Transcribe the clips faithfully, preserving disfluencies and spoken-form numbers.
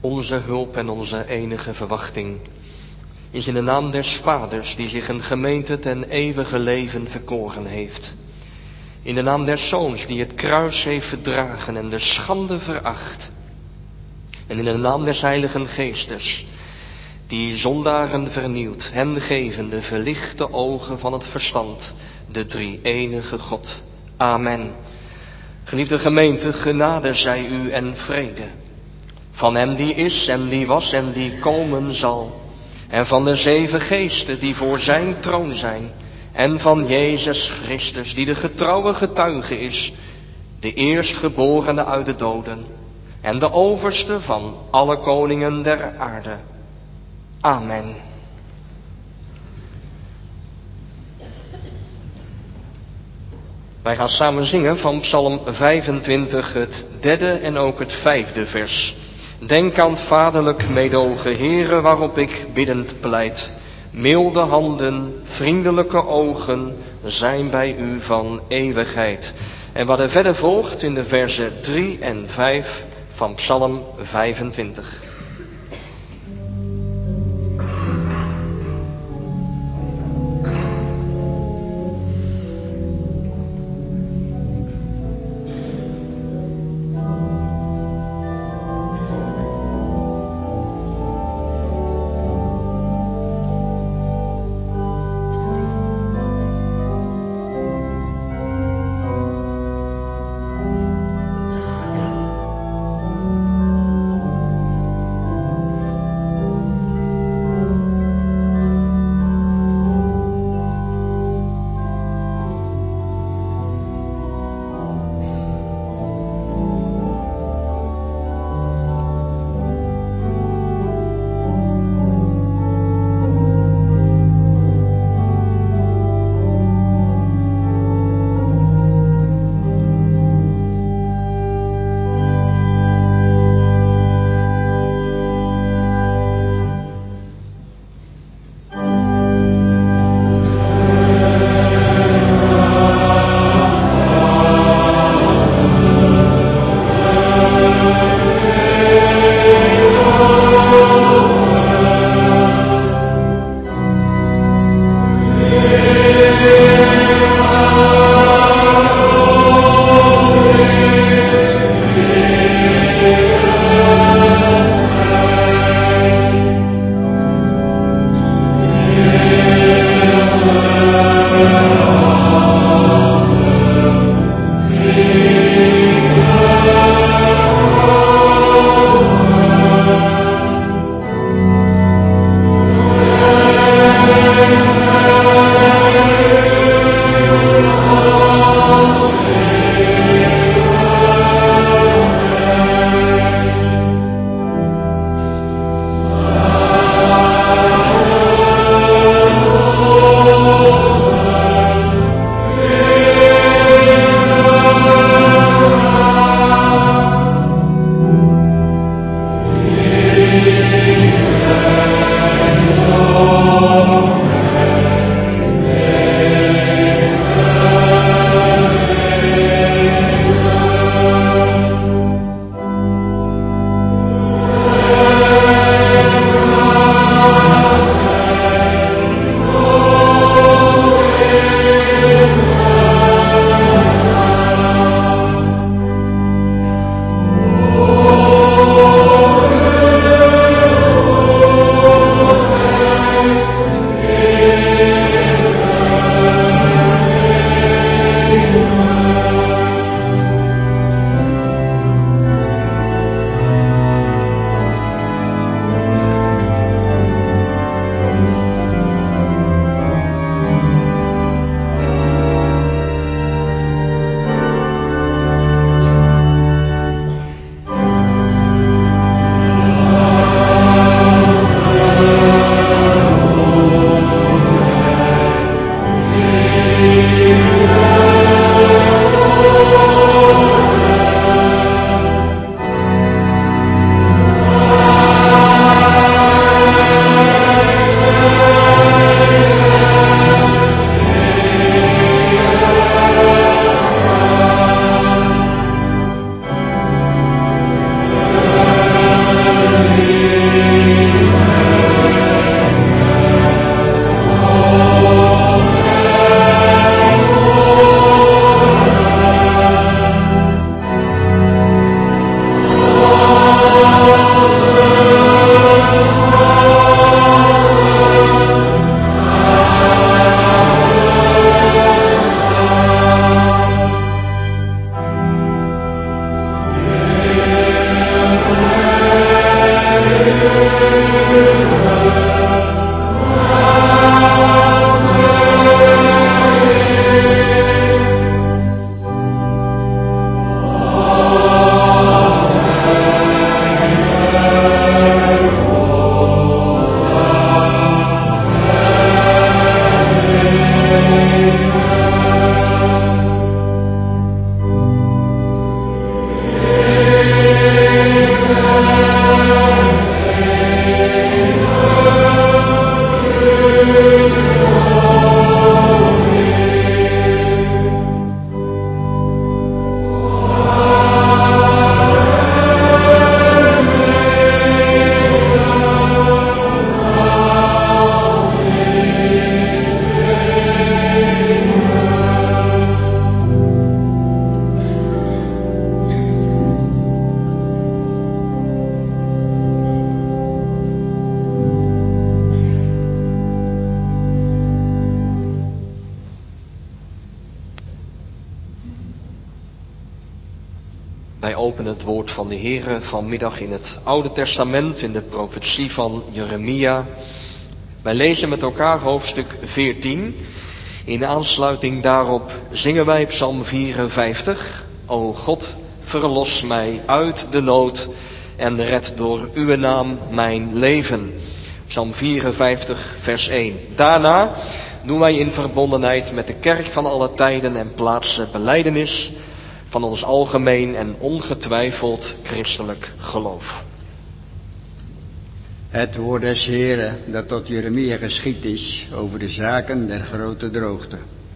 onze hulp en onze enige verwachting is in de naam des Vaders, die zich een gemeente ten eeuwige leven verkoren heeft. In de naam des Zoons, die het kruis heeft verdragen en de schande veracht. En in de naam des Heiligen Geestes, die zondaren vernieuwt, hen gevende verlichte ogen van het verstand, de drie-enige God. Amen. Geliefde gemeente, genade zij u en vrede. Van hem die is en die was en die komen zal. En van de zeven geesten die voor zijn troon zijn. En van Jezus Christus, die de getrouwe getuige is. De eerstgeborene uit de doden. En de overste van alle koningen der aarde. Amen. Wij gaan samen zingen van Psalm vijfentwintig, het derde en ook het vijfde vers. Denk aan het vaderlijk meedogen, Heere, waarop ik biddend pleit. Milde handen, vriendelijke ogen zijn bij u van eeuwigheid. En wat er verder volgt in de versen drie en vijf van Psalm vijfentwintig. Amen. Wij openen het woord van de Heere vanmiddag in het Oude Testament, in de profetie van Jeremia. Wij lezen met elkaar hoofdstuk veertien. In aansluiting daarop zingen wij Psalm vierenvijftig. O God, verlos mij uit de nood en red door uw naam mijn leven. Psalm vierenvijftig, vers één. Daarna doen wij in verbondenheid met de kerk van alle tijden en plaatsen belijdenis van ons algemeen en ongetwijfeld christelijk geloof. Het woord des Heeren dat tot Jeremia geschied is over de zaken der grote droogte.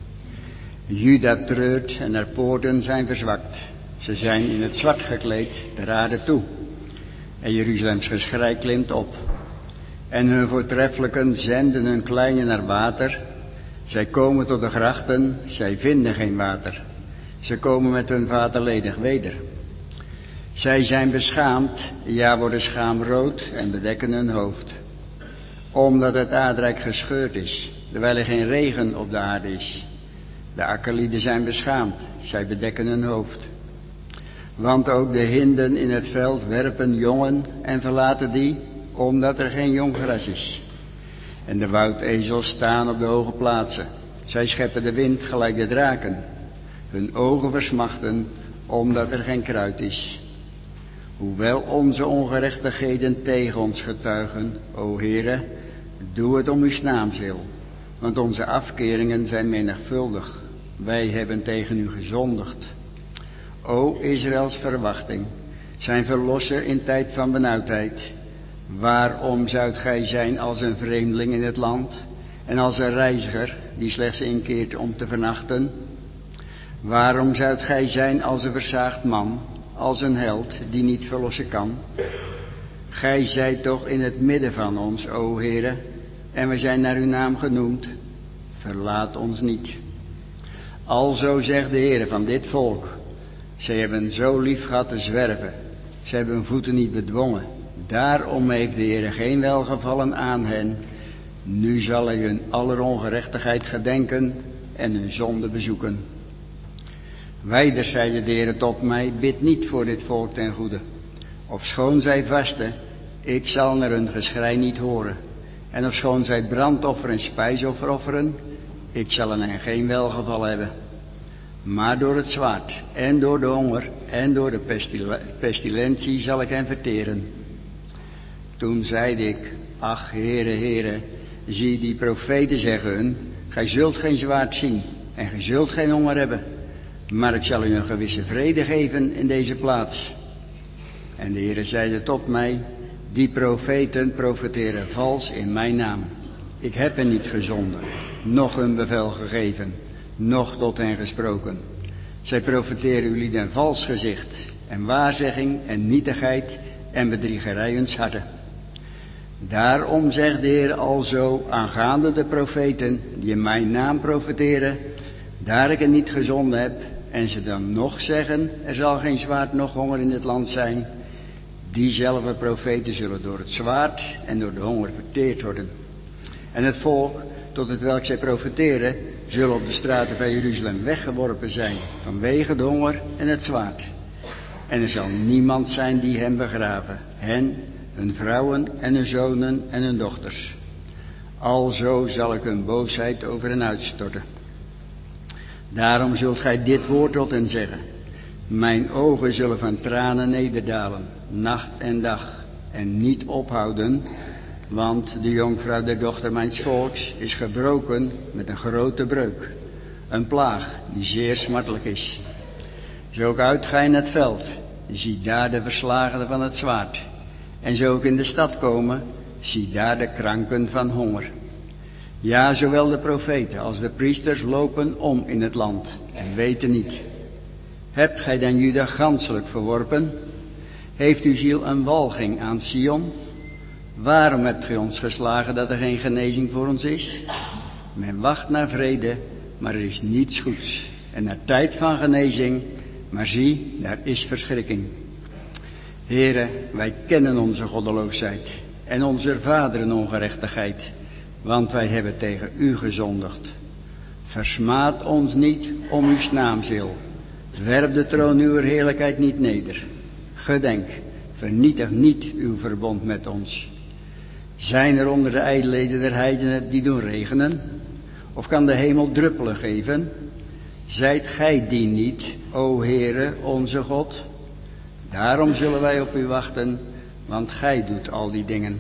Juda treurt en haar poorten zijn verzwakt. Ze zijn in het zwart gekleed de aarde toe. En Jeruzalems geschrei klimt op. En hun voortreffelijken zenden hun kleinen naar water. Zij komen tot de grachten, zij vinden geen water. Ze komen met hun vaten ledig weder. Zij zijn beschaamd, ja worden schaamrood en bedekken hun hoofd. Omdat het aardrijk gescheurd is, terwijl er geen regen op de aarde is. De akkerlieden zijn beschaamd, zij bedekken hun hoofd. Want ook de hinden in het veld werpen jongen en verlaten die, omdat er geen jong gras is. En de woudezels staan op de hoge plaatsen. Zij scheppen de wind gelijk de draken. Hun ogen versmachten, omdat er geen kruid is. Hoewel onze ongerechtigheden tegen ons getuigen, o Heere, doe het om uw naams wil. Want onze afkeringen zijn menigvuldig. Wij hebben tegen u gezondigd. O Israëls verwachting, zijn verlosser in tijd van benauwdheid. Waarom zoudt gij zijn als een vreemdeling in het land en als een reiziger die slechts inkeert om te vernachten? Waarom zoudt gij zijn als een versaagd man, als een held die niet verlossen kan? Gij zijt toch in het midden van ons, o Heere, en we zijn naar uw naam genoemd. Verlaat ons niet. Alzo zegt de Heere van dit volk. Zij hebben zo lief gehad te zwerven. Zij hebben hun voeten niet bedwongen. Daarom heeft de Heere geen welgevallen aan hen. Nu zal hij hun aller ongerechtigheid gedenken en hun zonde bezoeken. Wijder zeide de Heere tot mij, bid niet voor dit volk ten goede. Ofschoon zij vasten, ik zal naar hun geschrei niet horen. En ofschoon zij brandoffer en spijsoffer offeren, ik zal aan hen geen welgeval hebben. Maar door het zwaard en door de honger en door de pestil- pestilentie zal ik hen verteren. Toen zeide ik, ach Heere, Heere, zie die profeten zeggen hun, gij zult geen zwaard zien en gij zult geen honger hebben. Maar ik zal u een gewisse vrede geven in deze plaats. En de Heere zeide tot mij, die profeten profeteren vals in mijn naam. Ik heb hen niet gezonden, noch hun bevel gegeven, noch tot hen gesproken. Zij profeteren uw lieden vals gezicht en waarzegging en nietigheid en bedriegerij huns harten. Daarom zegt de Heer alzo aangaande de profeten die in mijn naam profeteren, daar ik hen niet gezonden heb, en ze dan nog zeggen, er zal geen zwaard noch honger in het land zijn, diezelfde profeten zullen door het zwaard en door de honger verteerd worden. En het volk, tot het welk zij profeteren, zullen op de straten van Jeruzalem weggeworpen zijn, vanwege de honger en het zwaard. En er zal niemand zijn die hen begraven, hen hun vrouwen en hun zonen en hun dochters. Alzo zal ik hun boosheid over hen uitstorten. Daarom zult gij dit woord tot hen zeggen. Mijn ogen zullen van tranen nederdalen, nacht en dag, en niet ophouden, want de jonkvrouw der dochter mijns volks is gebroken met een grote breuk, een plaag die zeer smartelijk is. Zo ook uit gij in het veld, zie daar de verslagenen van het zwaard, en zo ook in de stad komen, zie daar de kranken van honger. Ja, zowel de profeten als de priesters lopen om in het land en weten niet. Hebt gij dan Juda ganselijk verworpen? Heeft uw ziel een walging aan Sion? Waarom hebt gij ons geslagen dat er geen genezing voor ons is? Men wacht naar vrede, maar er is niets goeds. En naar tijd van genezing, maar zie, daar is verschrikking. Heere, wij kennen onze goddeloosheid en onze vaderen ongerechtigheid, want wij hebben tegen u gezondigd. Versmaad ons niet om uw naams wil. Werp de troon uw heerlijkheid niet neder. Gedenk, vernietig niet uw verbond met ons. Zijn er onder de ijdelheden der heidenen die doen regenen? Of kan de hemel druppelen geven? Zijt gij die niet, o Heere, onze God? Daarom zullen wij op u wachten, want gij doet al die dingen.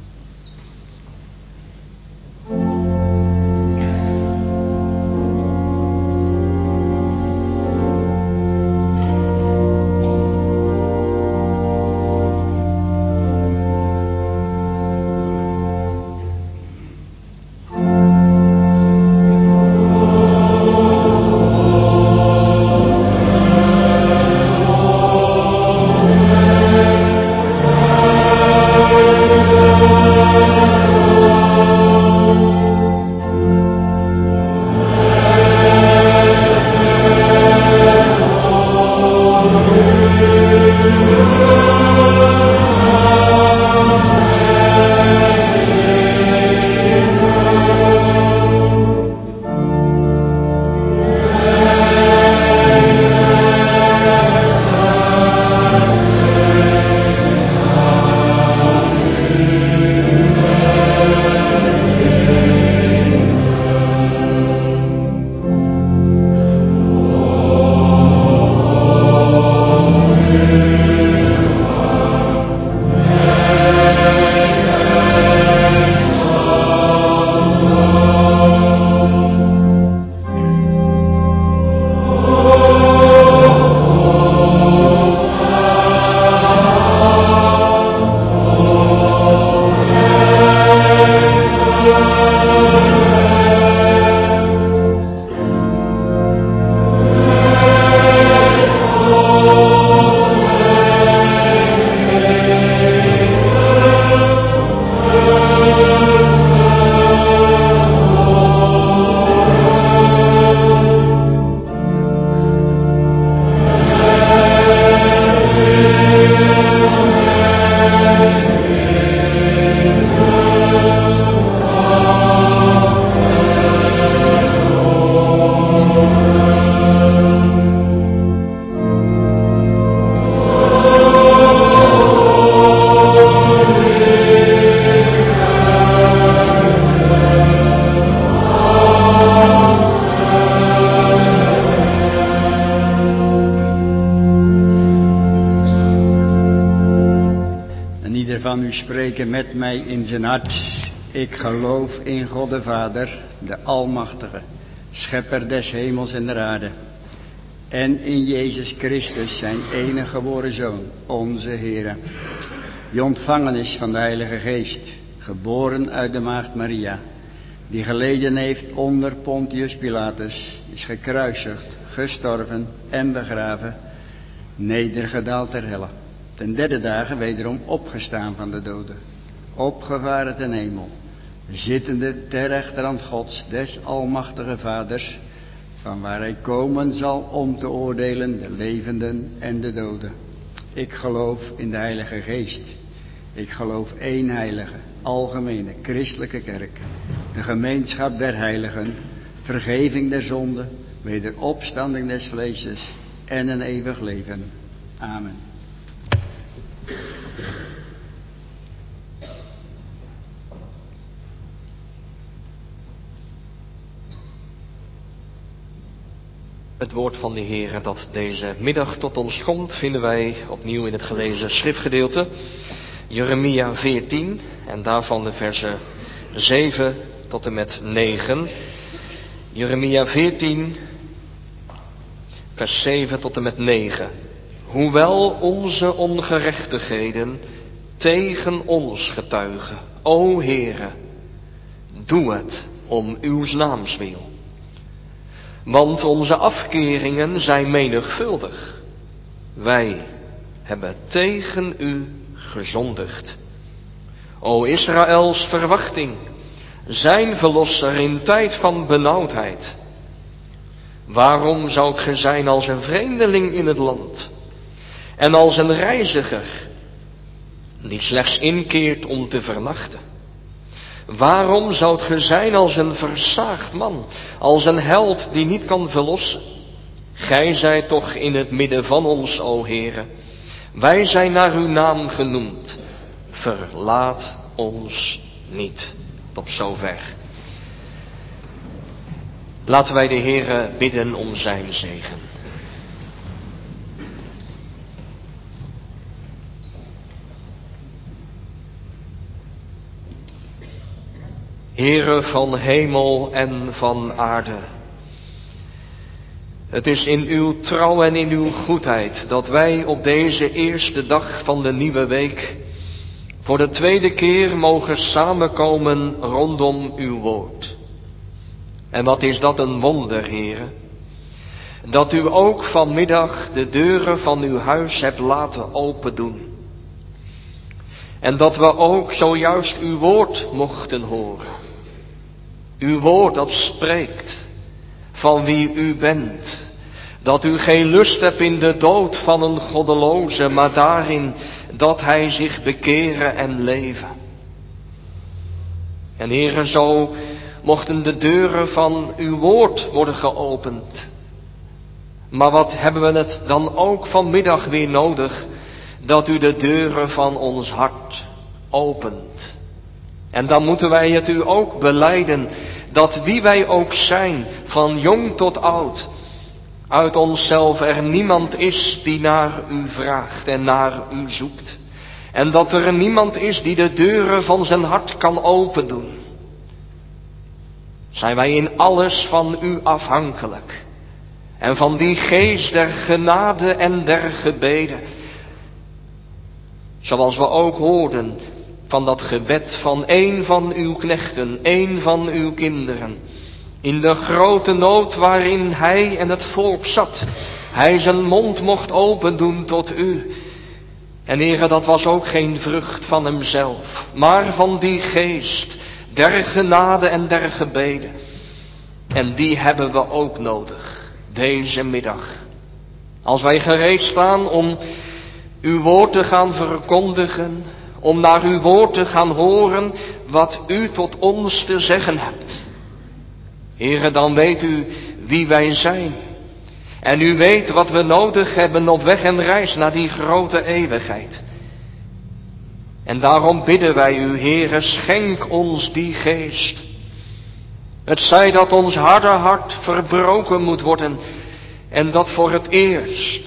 Spreken met mij in zijn hart. Ik geloof in God de Vader, de Almachtige, Schepper des hemels en der aarde. En in Jezus Christus, zijn enige geboren Zoon, onze Heere. Die ontvangen is van de Heilige Geest, geboren uit de Maagd Maria. Die geleden heeft onder Pontius Pilatus, is gekruisigd, gestorven en begraven, nedergedaald ter helle. Ten derde dagen wederom opgestaan van de doden, opgevaren ten hemel, zittende ter rechterhand Gods, des almachtige Vaders, van waar hij komen zal om te oordelen de levenden en de doden. Ik geloof in de Heilige Geest. Ik geloof één heilige, algemene, christelijke kerk, de gemeenschap der heiligen, vergeving der zonden, wederopstanding des vleeses en een eeuwig leven. Amen. Het woord van de Heer dat deze middag tot ons komt, vinden wij opnieuw in het gelezen schriftgedeelte. Jeremia veertien en daarvan de versen zeven tot en met negen. Jeremia veertien, vers zeven tot en met negen. Hoewel onze ongerechtigheden tegen ons getuigen, o Heere, doe het om uw naams wil. Want onze afkeringen zijn menigvuldig. Wij hebben tegen u gezondigd. O Israëls verwachting, zijn verlosser in tijd van benauwdheid. Waarom zoudt ge zijn als een vreemdeling in het land en als een reiziger die slechts inkeert om te vernachten? Waarom zoudt ge zijn als een versaagd man, als een held die niet kan verlossen? Gij zijt toch in het midden van ons, o Heere. Wij zijn naar uw naam genoemd. Verlaat ons niet. Tot zover. Laten wij de Heere bidden om zijn zegen. Heere van hemel en van aarde, het is in uw trouw en in uw goedheid dat wij op deze eerste dag van de nieuwe week voor de tweede keer mogen samenkomen rondom uw woord. En wat is dat een wonder, Heere, dat u ook vanmiddag de deuren van uw huis hebt laten opendoen. En dat we ook zojuist uw woord mochten horen. Uw woord dat spreekt van wie u bent. Dat u geen lust hebt in de dood van een goddeloze, maar daarin dat hij zich bekeren en leven. En Heere, zo mochten de deuren van uw woord worden geopend. Maar wat hebben we het dan ook vanmiddag weer nodig, dat u de deuren van ons hart opent. En dan moeten wij het u ook belijden, dat wie wij ook zijn, van jong tot oud, uit onszelf er niemand is die naar u vraagt en naar u zoekt. En dat er niemand is die de deuren van zijn hart kan opendoen. Zijn wij in alles van u afhankelijk. En van die geest der genade en der gebeden. Zoals we ook hoorden van dat gebed van een van uw knechten, een van uw kinderen. In de grote nood waarin hij en het volk zat. Hij zijn mond mocht opendoen tot u. En Heere, dat was ook geen vrucht van hemzelf, maar van die geest der genade en der gebeden. En die hebben we ook nodig, deze middag. Als wij gereed staan om uw woord te gaan verkondigen, om naar uw woord te gaan horen wat u tot ons te zeggen hebt. Heere, dan weet u wie wij zijn. En u weet wat we nodig hebben op weg en reis naar die grote eeuwigheid. En daarom bidden wij u, Heere, schenk ons die geest. Het zij dat ons harde hart verbroken moet worden. En dat voor het eerst.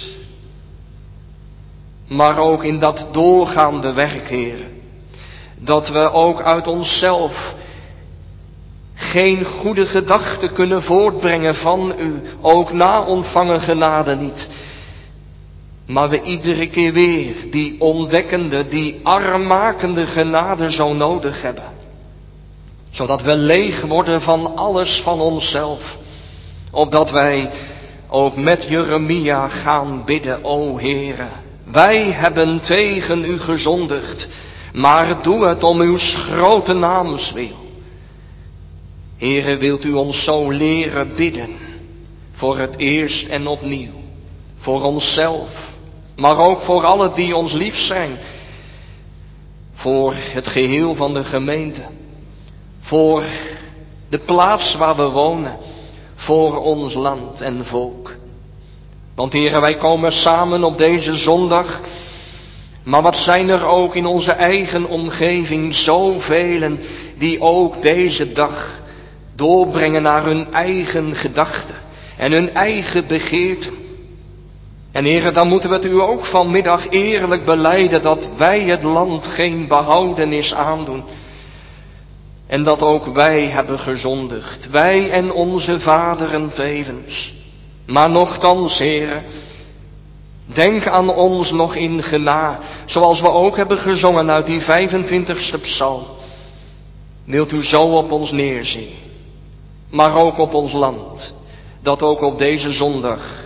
Maar ook in dat doorgaande werk, Heere. Dat we ook uit onszelf geen goede gedachten kunnen voortbrengen van u, ook na ontvangen genade niet. Maar we iedere keer weer die ontdekkende, die armmakende genade zo nodig hebben. Zodat we leeg worden van alles van onszelf. Opdat wij ook met Jeremia gaan bidden, o Heere. Wij hebben tegen u gezondigd, maar doe het om uw grote naams wil. Heere, wilt u ons zo leren bidden, voor het eerst en opnieuw, voor onszelf, maar ook voor allen die ons lief zijn, voor het geheel van de gemeente, voor de plaats waar we wonen, voor ons land en volk. Want Heere, wij komen samen op deze zondag, maar wat zijn er ook in onze eigen omgeving zoveel die ook deze dag doorbrengen naar hun eigen gedachten. en hun eigen begeerten. En Heere, dan moeten we het u ook vanmiddag eerlijk belijden dat wij het land geen behoudenis aandoen. En dat ook wij hebben gezondigd, wij en onze vaderen tevens. Maar nochtans, Heere, denk aan ons nog in gena, zoals we ook hebben gezongen uit die vijfentwintigste psalm. Wilt u zo op ons neerzien, maar ook op ons land, dat ook op deze zondag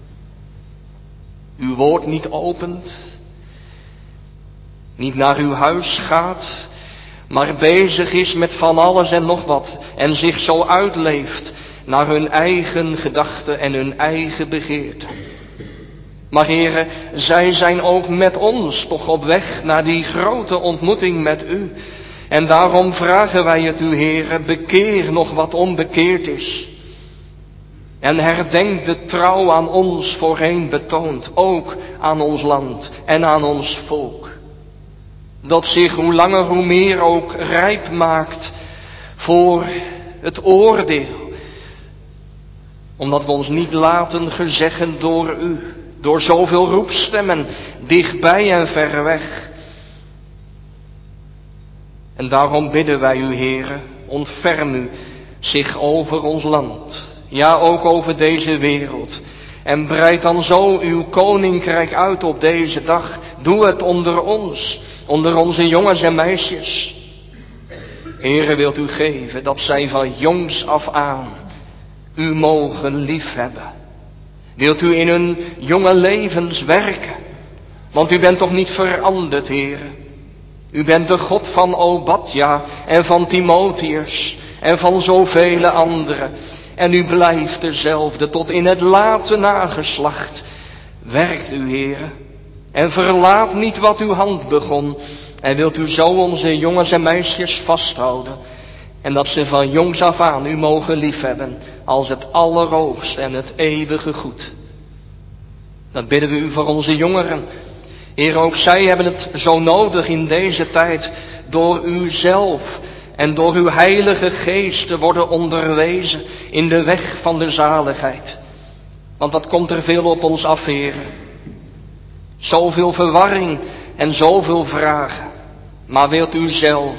uw woord niet opent, niet naar uw huis gaat, maar bezig is met van alles en nog wat en zich zo uitleeft naar hun eigen gedachten en hun eigen begeerten. Maar Heere, zij zijn ook met ons toch op weg naar die grote ontmoeting met u. En daarom vragen wij het u, Heere, bekeer nog wat onbekeerd is. En herdenk de trouw aan ons voorheen betoond, ook aan ons land en aan ons volk. Dat zich hoe langer hoe meer ook rijp maakt voor het oordeel. Omdat we ons niet laten gezeggen door u, door zoveel roepstemmen, dichtbij en ver weg. En daarom bidden wij u, Heere, ontferm u zich over ons land. Ja, ook over deze wereld. En breid dan zo uw koninkrijk uit op deze dag. Doe het onder ons, onder onze jongens en meisjes. Heere, wilt u geven dat zij van jongs af aan u mogen liefhebben. Wilt u in hun jonge levens werken. Want u bent toch niet veranderd, Heere. U bent de God van Obadja en van Timotheus en van zoveel anderen. En u blijft dezelfde tot in het late nageslacht. Werkt u, Heere, en verlaat niet wat uw hand begon. En wilt u zo onze jongens en meisjes vasthouden. En dat ze van jongs af aan u mogen liefhebben als het allerhoogste en het eeuwige goed. Dat bidden we u voor onze jongeren. Heer, ook zij hebben het zo nodig in deze tijd door u zelf en door uw heilige geest te worden onderwezen in de weg van de zaligheid. Want wat komt er veel op ons af, Heer? Zoveel verwarring en zoveel vragen. Maar wilt u zelf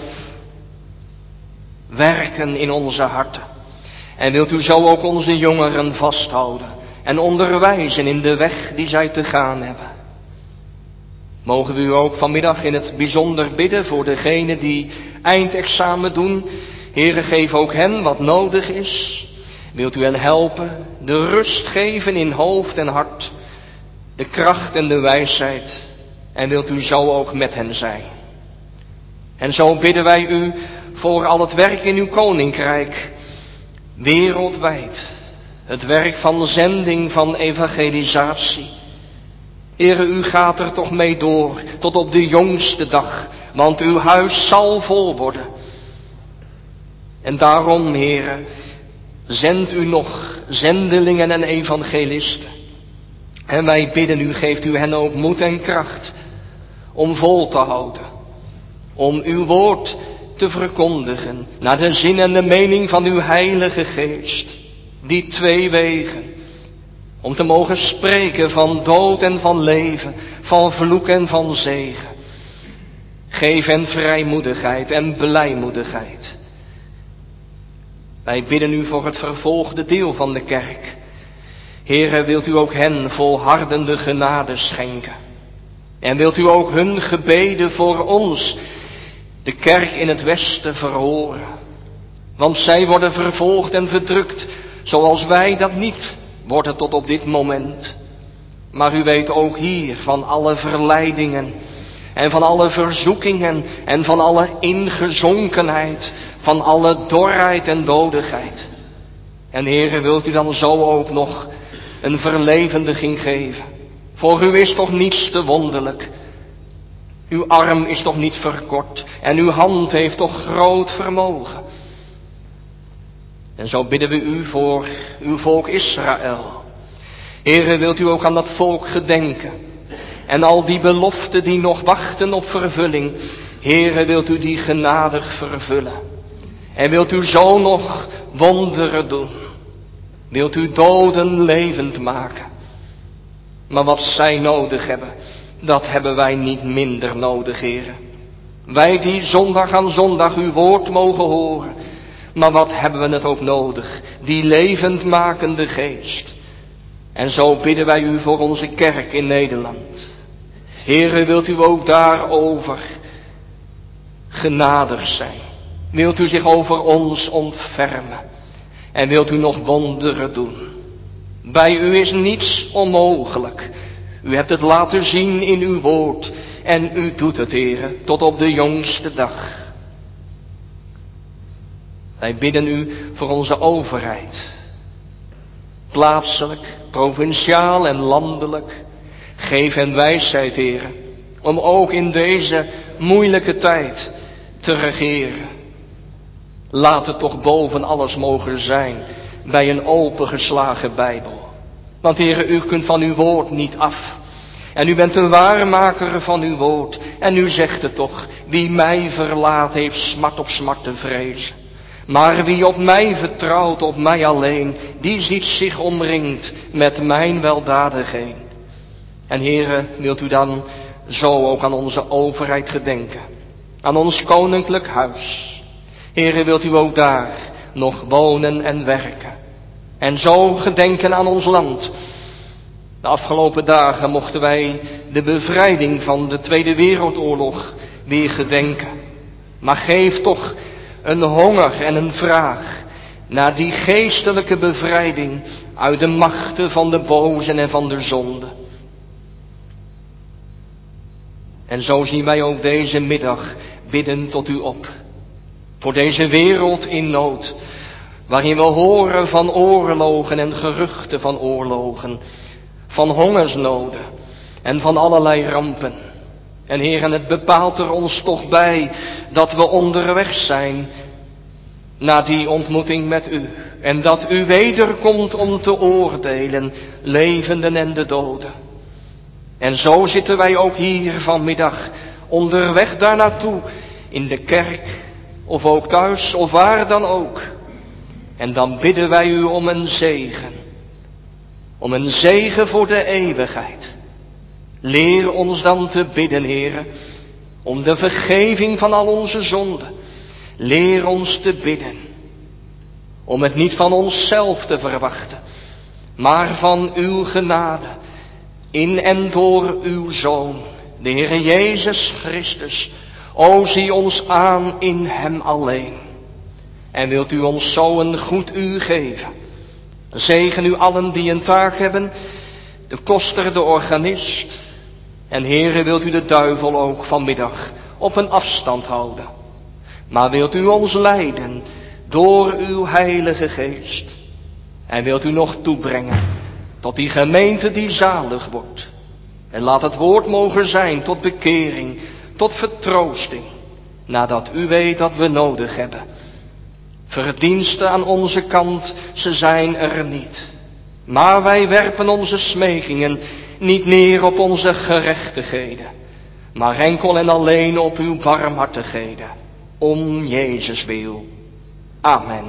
werken in onze harten. En wilt u zo ook onze jongeren vasthouden en onderwijzen in de weg die zij te gaan hebben. Mogen we u ook vanmiddag in het bijzonder bidden voor degenen die eindexamen doen. Heere, geef ook hen wat nodig is. Wilt u hen helpen, de rust geven in hoofd en hart, de kracht en de wijsheid. En wilt u zo ook met hen zijn. En zo bidden wij u voor al het werk in uw koninkrijk, wereldwijd. Het werk van zending, van evangelisatie. Heere, u gaat er toch mee door, tot op de jongste dag, want uw huis zal vol worden. En daarom, Heere, zendt u nog zendelingen en evangelisten. En wij bidden u, geeft u hen ook moed en kracht om vol te houden. Om uw woord te verkondigen naar de zin en de mening van uw heilige geest. Die twee wegen. Om te mogen spreken van dood en van leven, van vloek en van zegen. Geef hen vrijmoedigheid en blijmoedigheid. Wij bidden u voor het vervolgde deel van de kerk. Heere, wilt u ook hen volhardende genade schenken. En wilt u ook hun gebeden voor ons, de kerk in het Westen, verhoren. Want zij worden vervolgd en verdrukt, zoals wij dat niet worden tot op dit moment. Maar u weet ook hier van alle verleidingen en van alle verzoekingen en van alle ingezonkenheid, van alle dorheid en dodigheid. En Heere, wilt u dan zo ook nog een verlevendiging geven? Voor u is toch niets te wonderlijk. Uw arm is toch niet verkort en uw hand heeft toch groot vermogen. En zo bidden we u voor uw volk Israël. Heere, wilt u ook aan dat volk gedenken. En al die beloften die nog wachten op vervulling. Heere, wilt u die genadig vervullen. En wilt u zo nog wonderen doen. Wilt u doden levend maken. Maar wat zij nodig hebben, dat hebben wij niet minder nodig, Heere. Wij die zondag aan zondag uw woord mogen horen. Maar wat hebben we het ook nodig, die levendmakende geest. En zo bidden wij u voor onze kerk in Nederland. Heere, wilt u ook daarover genadig zijn. Wilt u zich over ons ontfermen. En wilt u nog wonderen doen. Bij u is niets onmogelijk. U hebt het laten zien in uw woord. En u doet het, Heere, tot op de jongste dag. Wij bidden u voor onze overheid. Plaatselijk, provinciaal en landelijk. Geef hen wijsheid, Heere, om ook in deze moeilijke tijd te regeren. Laat het toch boven alles mogen zijn bij een opengeslagen Bijbel. Want Heere, u kunt van uw woord niet af. En u bent een waarmaker van uw woord. En u zegt het toch, wie mij verlaat heeft smart op smart te vrezen. Maar wie op mij vertrouwt, op mij alleen, die ziet zich omringd met mijn weldadigheid. En Heere, wilt u dan zo ook aan onze overheid gedenken. Aan ons koninklijk huis. Heere, wilt u ook daar nog wonen en werken. En zo gedenken aan ons land. De afgelopen dagen mochten wij de bevrijding van de Tweede Wereldoorlog weer gedenken. Maar geef toch een honger en een vraag naar die geestelijke bevrijding uit de machten van de bozen en van de zonde. En zo zien wij ook deze middag bidden tot u op. Voor deze wereld in nood, waarin we horen van oorlogen en geruchten van oorlogen, van hongersnoden en van allerlei rampen. En Heer, en het bepaalt er ons toch bij dat we onderweg zijn naar die ontmoeting met u. En dat u wederkomt om te oordelen, levenden en de doden. En zo zitten wij ook hier vanmiddag onderweg daar naartoe, in de kerk, of ook thuis, of waar dan ook. En dan bidden wij u om een zegen. Om een zegen voor de eeuwigheid. Leer ons dan te bidden, Heere, om de vergeving van al onze zonden. Leer ons te bidden, om het niet van onszelf te verwachten, maar van uw genade, in en door uw Zoon, de Heere Jezus Christus. O, zie ons aan in hem alleen. En wilt u ons zo een goed uur geven. Zegen u allen die een taak hebben, de koster, de organist. En Heere, wilt u de duivel ook vanmiddag op een afstand houden. Maar wilt u ons leiden door uw heilige geest. En wilt u nog toebrengen tot die gemeente die zalig wordt. En laat het woord mogen zijn tot bekering, tot vertroosting. Nadat u weet dat we nodig hebben. Verdiensten aan onze kant, ze zijn er niet. Maar wij werpen onze smekingen niet neer op onze gerechtigheden. Maar enkel en alleen op uw barmhartigheden. Om Jezus wil. Amen.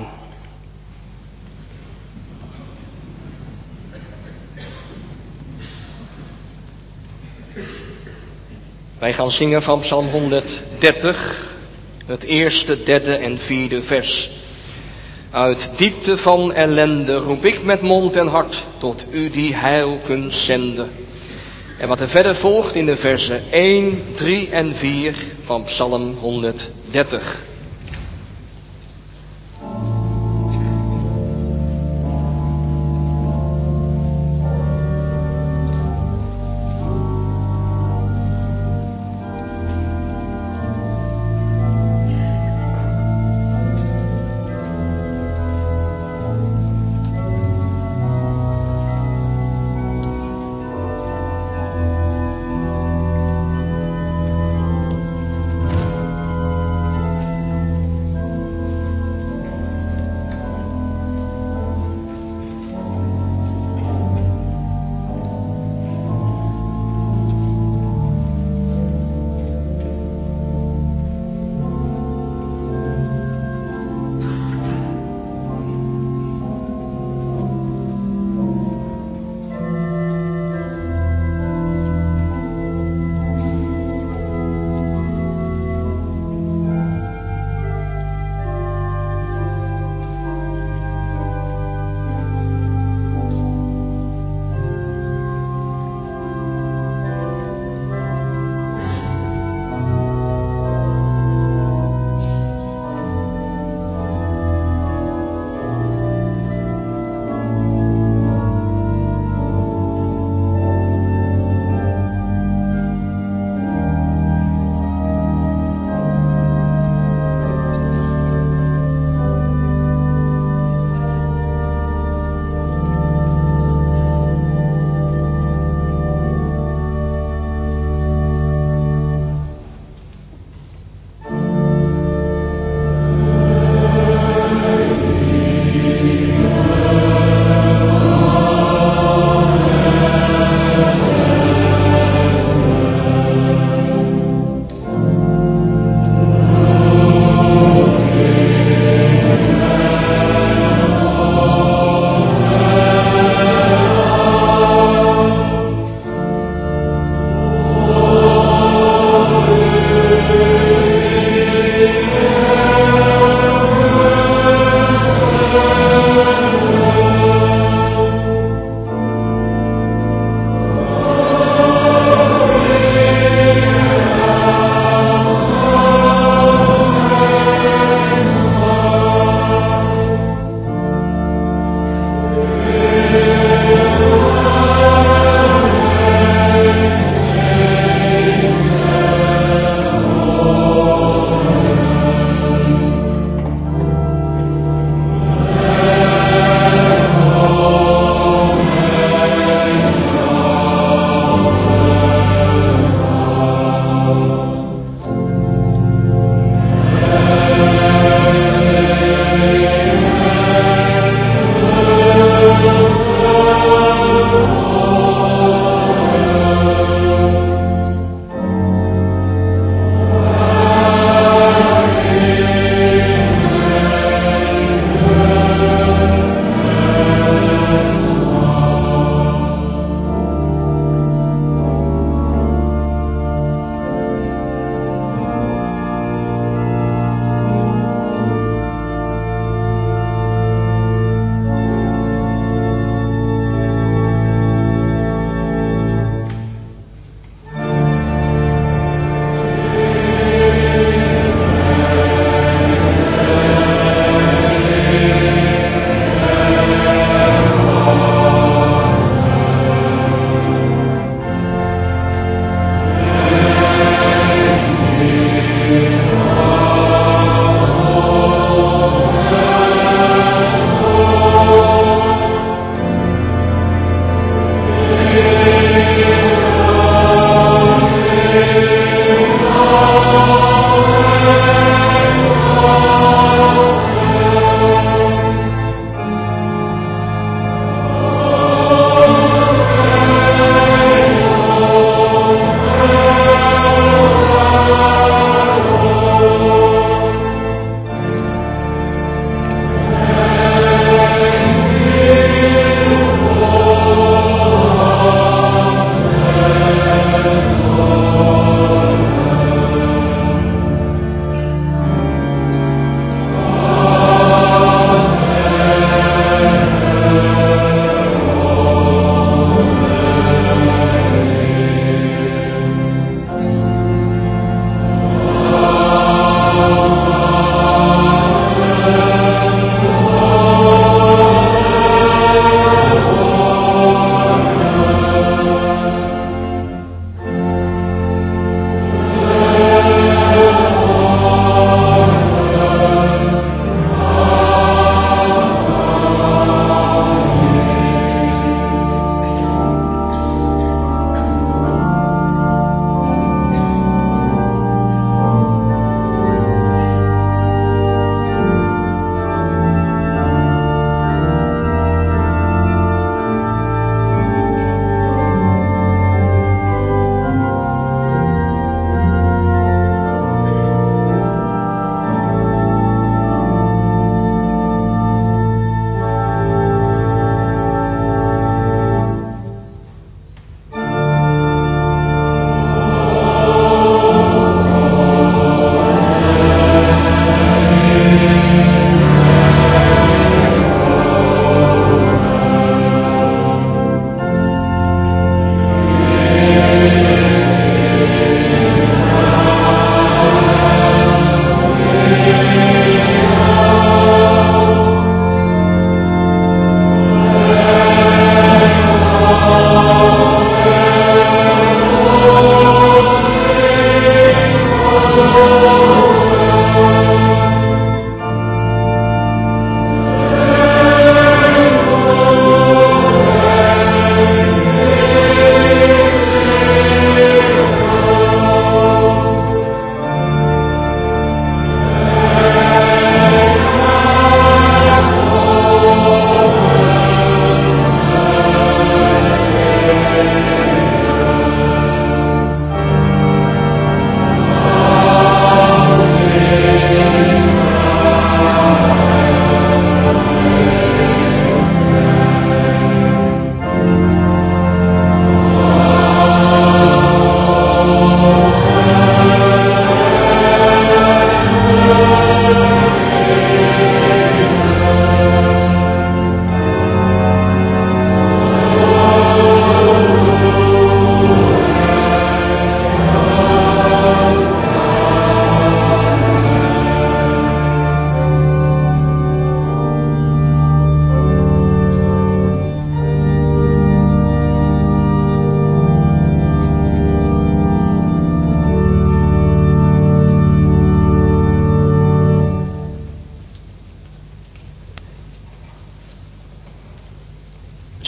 Wij gaan zingen van Psalm honderddertig, het eerste, derde en vierde vers. Uit diepte van ellende roep ik met mond en hart tot u die heil kunt zenden. En wat er verder volgt in de versen één, drie en vier van Psalm honderddertig.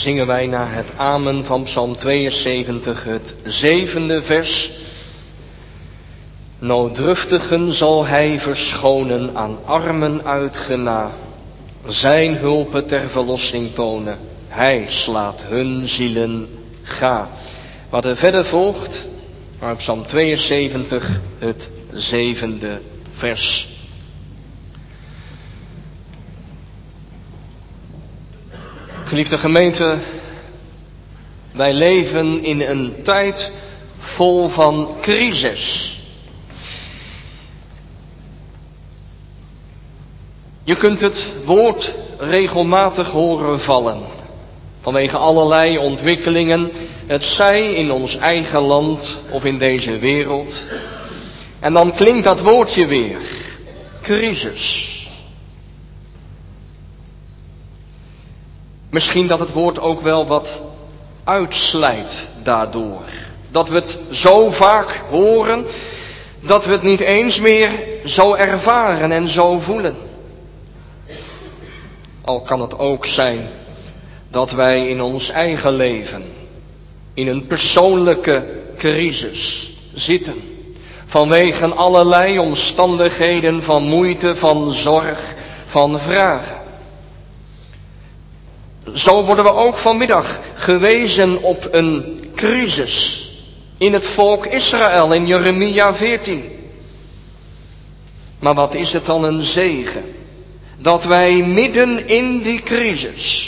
zingen wij na het amen van Psalm tweeënzeventig het zevende vers. Nooddruftigen zal hij verschonen, aan armen uit gena. Zijn hulpen ter verlossing tonen, hij slaat hun zielen ga. Wat er verder volgt, uit Psalm tweeënzeventig het zevende vers. Geliefde gemeente, wij leven in een tijd vol van crisis. Je kunt het woord regelmatig horen vallen, vanwege allerlei ontwikkelingen, het zij in ons eigen land of in deze wereld. En dan klinkt dat woordje weer, crisis. Misschien dat het woord ook wel wat uitslijt daardoor. Dat we het zo vaak horen, dat we het niet eens meer zo ervaren en zo voelen. Al kan het ook zijn dat wij in ons eigen leven in een persoonlijke crisis zitten. Vanwege allerlei omstandigheden van moeite, van zorg, van vragen. Zo worden we ook vanmiddag gewezen op een crisis in het volk Israël in Jeremia veertien. Maar wat is het dan een zegen dat wij midden in die crisis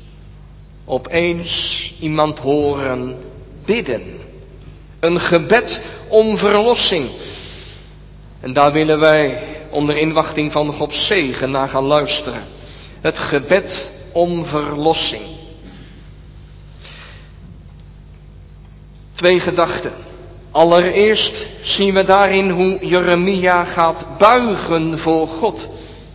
opeens iemand horen bidden. Een gebed om verlossing. En daar willen wij onder inwachting van Gods zegen naar gaan luisteren. Het gebed om verlossing. Twee gedachten. Allereerst zien we daarin hoe Jeremia gaat buigen voor God.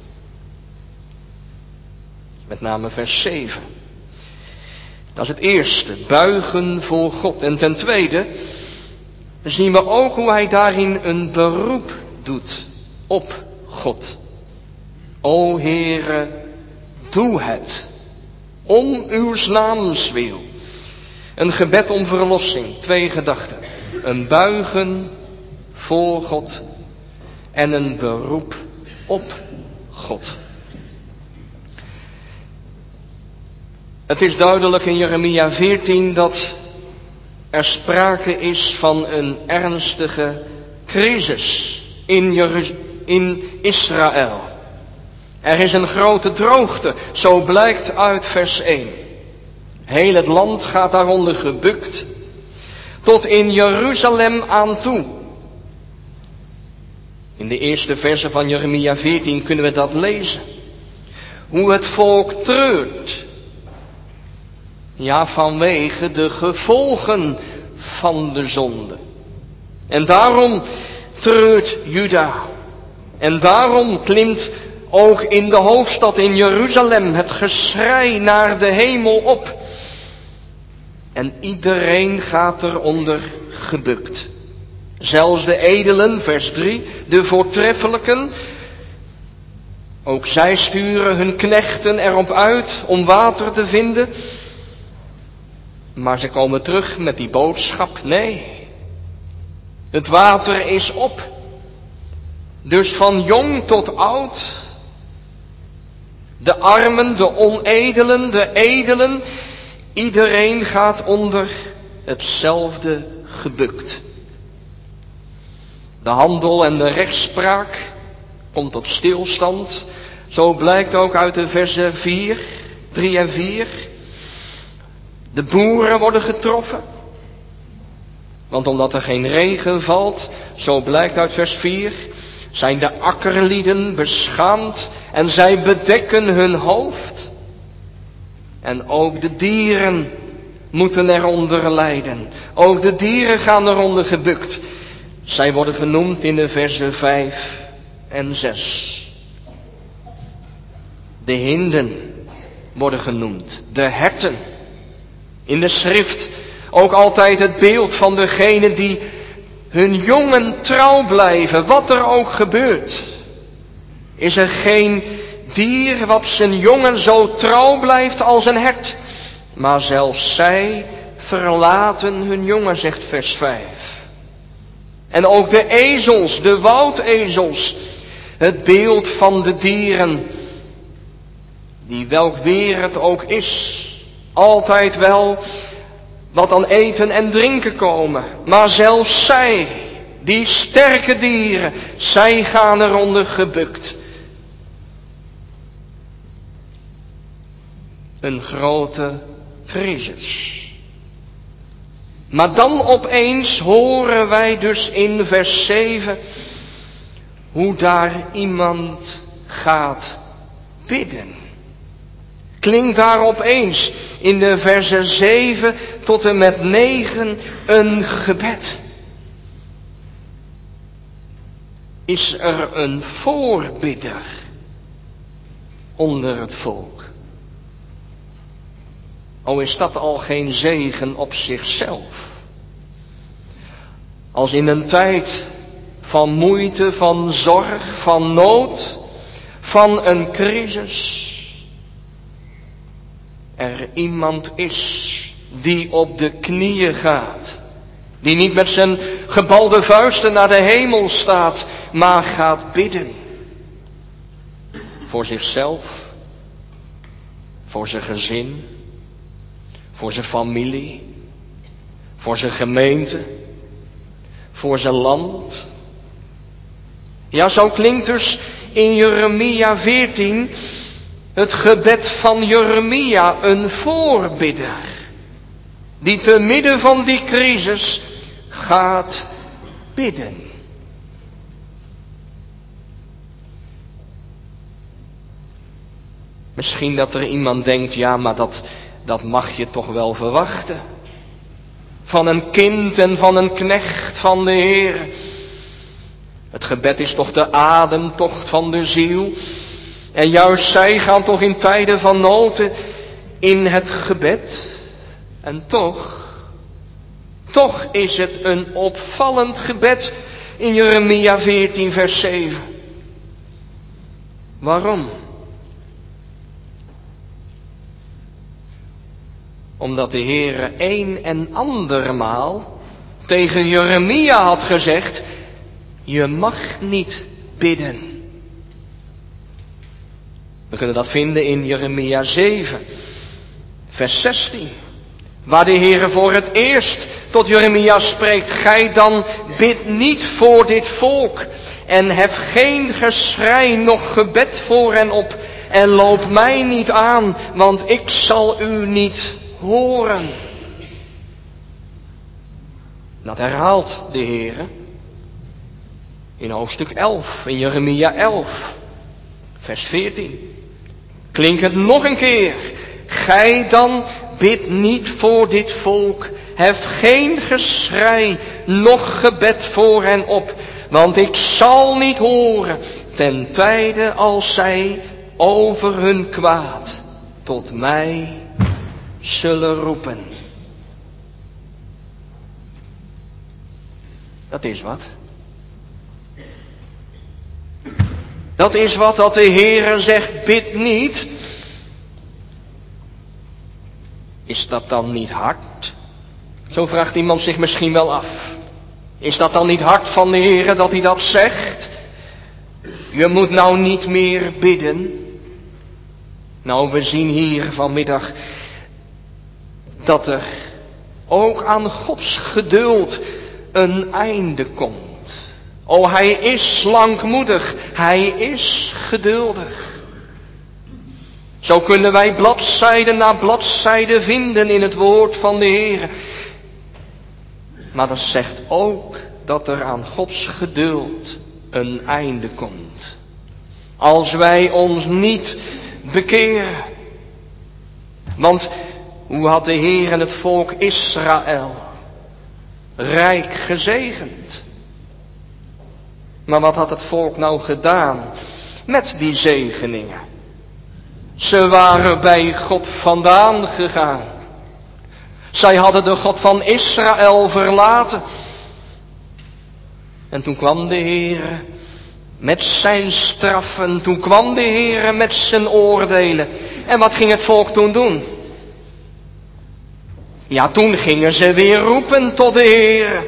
Met name vers zeven. Dat is het eerste, buigen voor God. En ten tweede zien we ook hoe hij daarin een beroep doet op God. O Heere, doe het, om uw naams wil. Een gebed om verlossing, twee gedachten. Een buigen voor God en een beroep op God. Het is duidelijk in Jeremia veertien dat er sprake is van een ernstige crisis in, Jeruz- in Israël. Er is een grote droogte, zo blijkt uit vers één. Heel het land gaat daaronder gebukt, tot in Jeruzalem aan toe. In de eerste versen van Jeremia veertien kunnen we dat lezen. Hoe het volk treurt. Ja, vanwege de gevolgen van de zonde. En daarom treurt Juda. En daarom klimt ook in de hoofdstad in Jeruzalem het geschrei naar de hemel op. En iedereen gaat eronder gebukt. Zelfs de edelen, vers drie, de voortreffelijken. Ook zij sturen hun knechten erop uit om water te vinden. Maar ze komen terug met die boodschap, nee, het water is op. Dus van jong tot oud, de armen, de onedelen, de edelen, iedereen gaat onder hetzelfde gebukt. De handel en de rechtspraak komt tot stilstand, zo blijkt ook uit de versen vier, drie en vier. De boeren worden getroffen. Want omdat er geen regen valt, zo blijkt uit vers vier, zijn de akkerlieden beschaamd en zij bedekken hun hoofd. En ook de dieren moeten eronder lijden. Ook de dieren gaan eronder gebukt. Zij worden genoemd in de versen vijf en zes. De hinden worden genoemd, de herten. In de schrift ook altijd het beeld van degene die hun jongen trouw blijven, wat er ook gebeurt. Is er geen dier wat zijn jongen zo trouw blijft als een hert. Maar zelfs zij verlaten hun jongen, zegt vers vijf. En ook de ezels, de woudezels, het beeld van de dieren, die welk weer het ook is, altijd wel wat aan eten en drinken komen. Maar zelfs zij, die sterke dieren, zij gaan eronder gebukt. Een grote crisis. Maar dan opeens horen wij dus in vers zeven hoe daar iemand gaat bidden. Klinkt daar opeens in de versen zeven tot en met negen een gebed. Is er een voorbidder onder het volk? O, is dat al geen zegen op zichzelf? Als in een tijd van moeite, van zorg, van nood, van een crisis, er iemand is die op de knieën gaat, die niet met zijn gebalde vuisten naar de hemel staat, maar gaat bidden. Voor zichzelf, voor zijn gezin, voor zijn familie, voor zijn gemeente, voor zijn land. Ja, zo klinkt dus in Jeremia veertien het gebed van Jeremia, een voorbidder, die te midden van die crisis gaat bidden. Misschien dat er iemand denkt, ja, maar dat, dat mag je toch wel verwachten. Van een kind en van een knecht van de Heer. Het gebed is toch de ademtocht van de ziel. En juist zij gaan toch in tijden van nood in het gebed. En toch, toch is het een opvallend gebed in Jeremia veertien vers zeven. Waarom? Omdat de Heere een en andermaal tegen Jeremia had gezegd, je mag niet bidden. We kunnen dat vinden in Jeremia zeven, vers zestien. Waar de Heere voor het eerst tot Jeremia spreekt, gij dan bid niet voor dit volk en heb geen geschrei noch gebed voor hen op en loop mij niet aan, want ik zal u niet horen. Dat herhaalt de Heere in hoofdstuk elf, in Jeremia elf, vers veertien. Klinkt het nog een keer. Gij dan bid niet voor dit volk, hef geen geschrei, noch gebed voor hen op, want ik zal niet horen, ten tijde als zij over hun kwaad tot mij zullen roepen. Dat is wat. Dat is wat dat de Heere zegt, bid niet. Is dat dan niet hard? Zo vraagt iemand zich misschien wel af. Is dat dan niet hard van de Heere dat hij dat zegt? Je moet nou niet meer bidden. Nou, we zien hier vanmiddag dat er ook aan Gods geduld een einde komt. O, hij is langmoedig, hij is geduldig. Zo kunnen wij bladzijde na bladzijde vinden in het woord van de Heer. Maar dat zegt ook dat er aan Gods geduld een einde komt. Als wij ons niet bekeren. Want hoe had de Heer en het volk Israël rijk gezegend? Maar wat had het volk nou gedaan met die zegeningen? Ze waren bij God vandaan gegaan. Zij hadden de God van Israël verlaten. En toen kwam de Heer met zijn straffen. Toen kwam de Heer met zijn oordelen. En wat ging het volk toen doen? Ja, toen gingen ze weer roepen tot de Heer.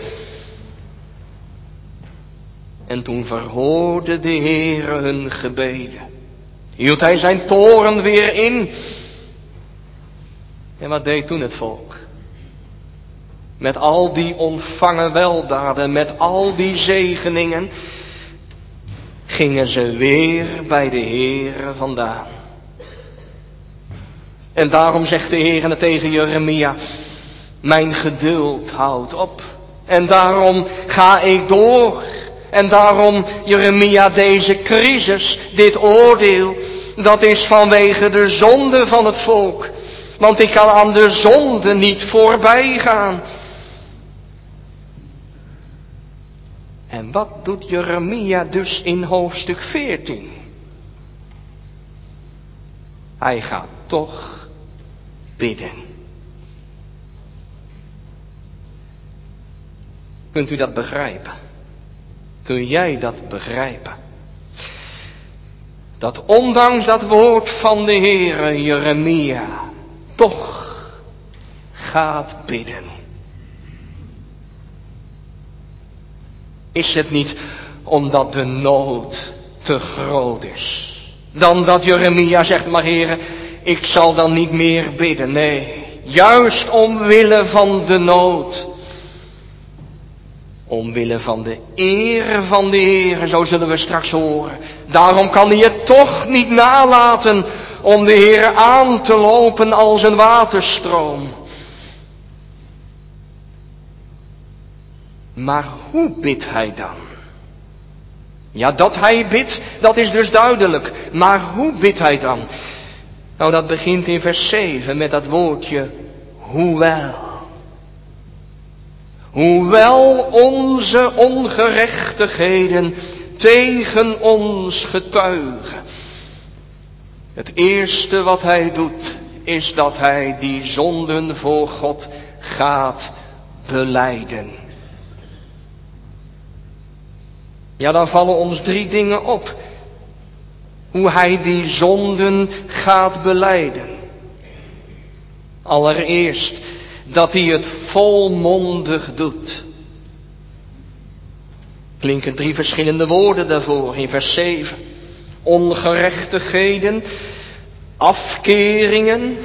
En toen verhoorde de Heer hun gebeden. Hield hij zijn toren weer in. En wat deed toen het volk? Met al die ontvangen weldaden, met al die zegeningen, gingen ze weer bij de Heer vandaan. En daarom zegt de Heer tegen Jeremia, mijn geduld houdt op. En daarom ga ik door. En daarom, Jeremia, deze crisis, dit oordeel, dat is vanwege de zonde van het volk. Want ik kan aan de zonde niet voorbij gaan. En wat doet Jeremia dus in hoofdstuk veertien? Hij gaat toch bidden. Kunt u dat begrijpen? Kun jij dat begrijpen? Dat ondanks dat woord van de Heere, Jeremia toch gaat bidden. Is het niet omdat de nood te groot is? Dan dat Jeremia zegt, maar Heere, ik zal dan niet meer bidden. Nee, juist omwille van de nood. Omwille van de eer van de Heer, zo zullen we straks horen. Daarom kan hij het toch niet nalaten om de Heer aan te lopen als een waterstroom. Maar hoe bidt hij dan? Ja, dat hij bidt, dat is dus duidelijk. Maar hoe bidt hij dan? Nou, dat begint in vers zeven met dat woordje, hoewel. Hoewel onze ongerechtigheden tegen ons getuigen. Het eerste wat hij doet, is dat hij die zonden voor God gaat belijden. Ja, dan vallen ons drie dingen op. Hoe hij die zonden gaat belijden. Allereerst dat hij het volmondig doet. Klinken drie verschillende woorden daarvoor in vers zeven. Ongerechtigheden, afkeringen,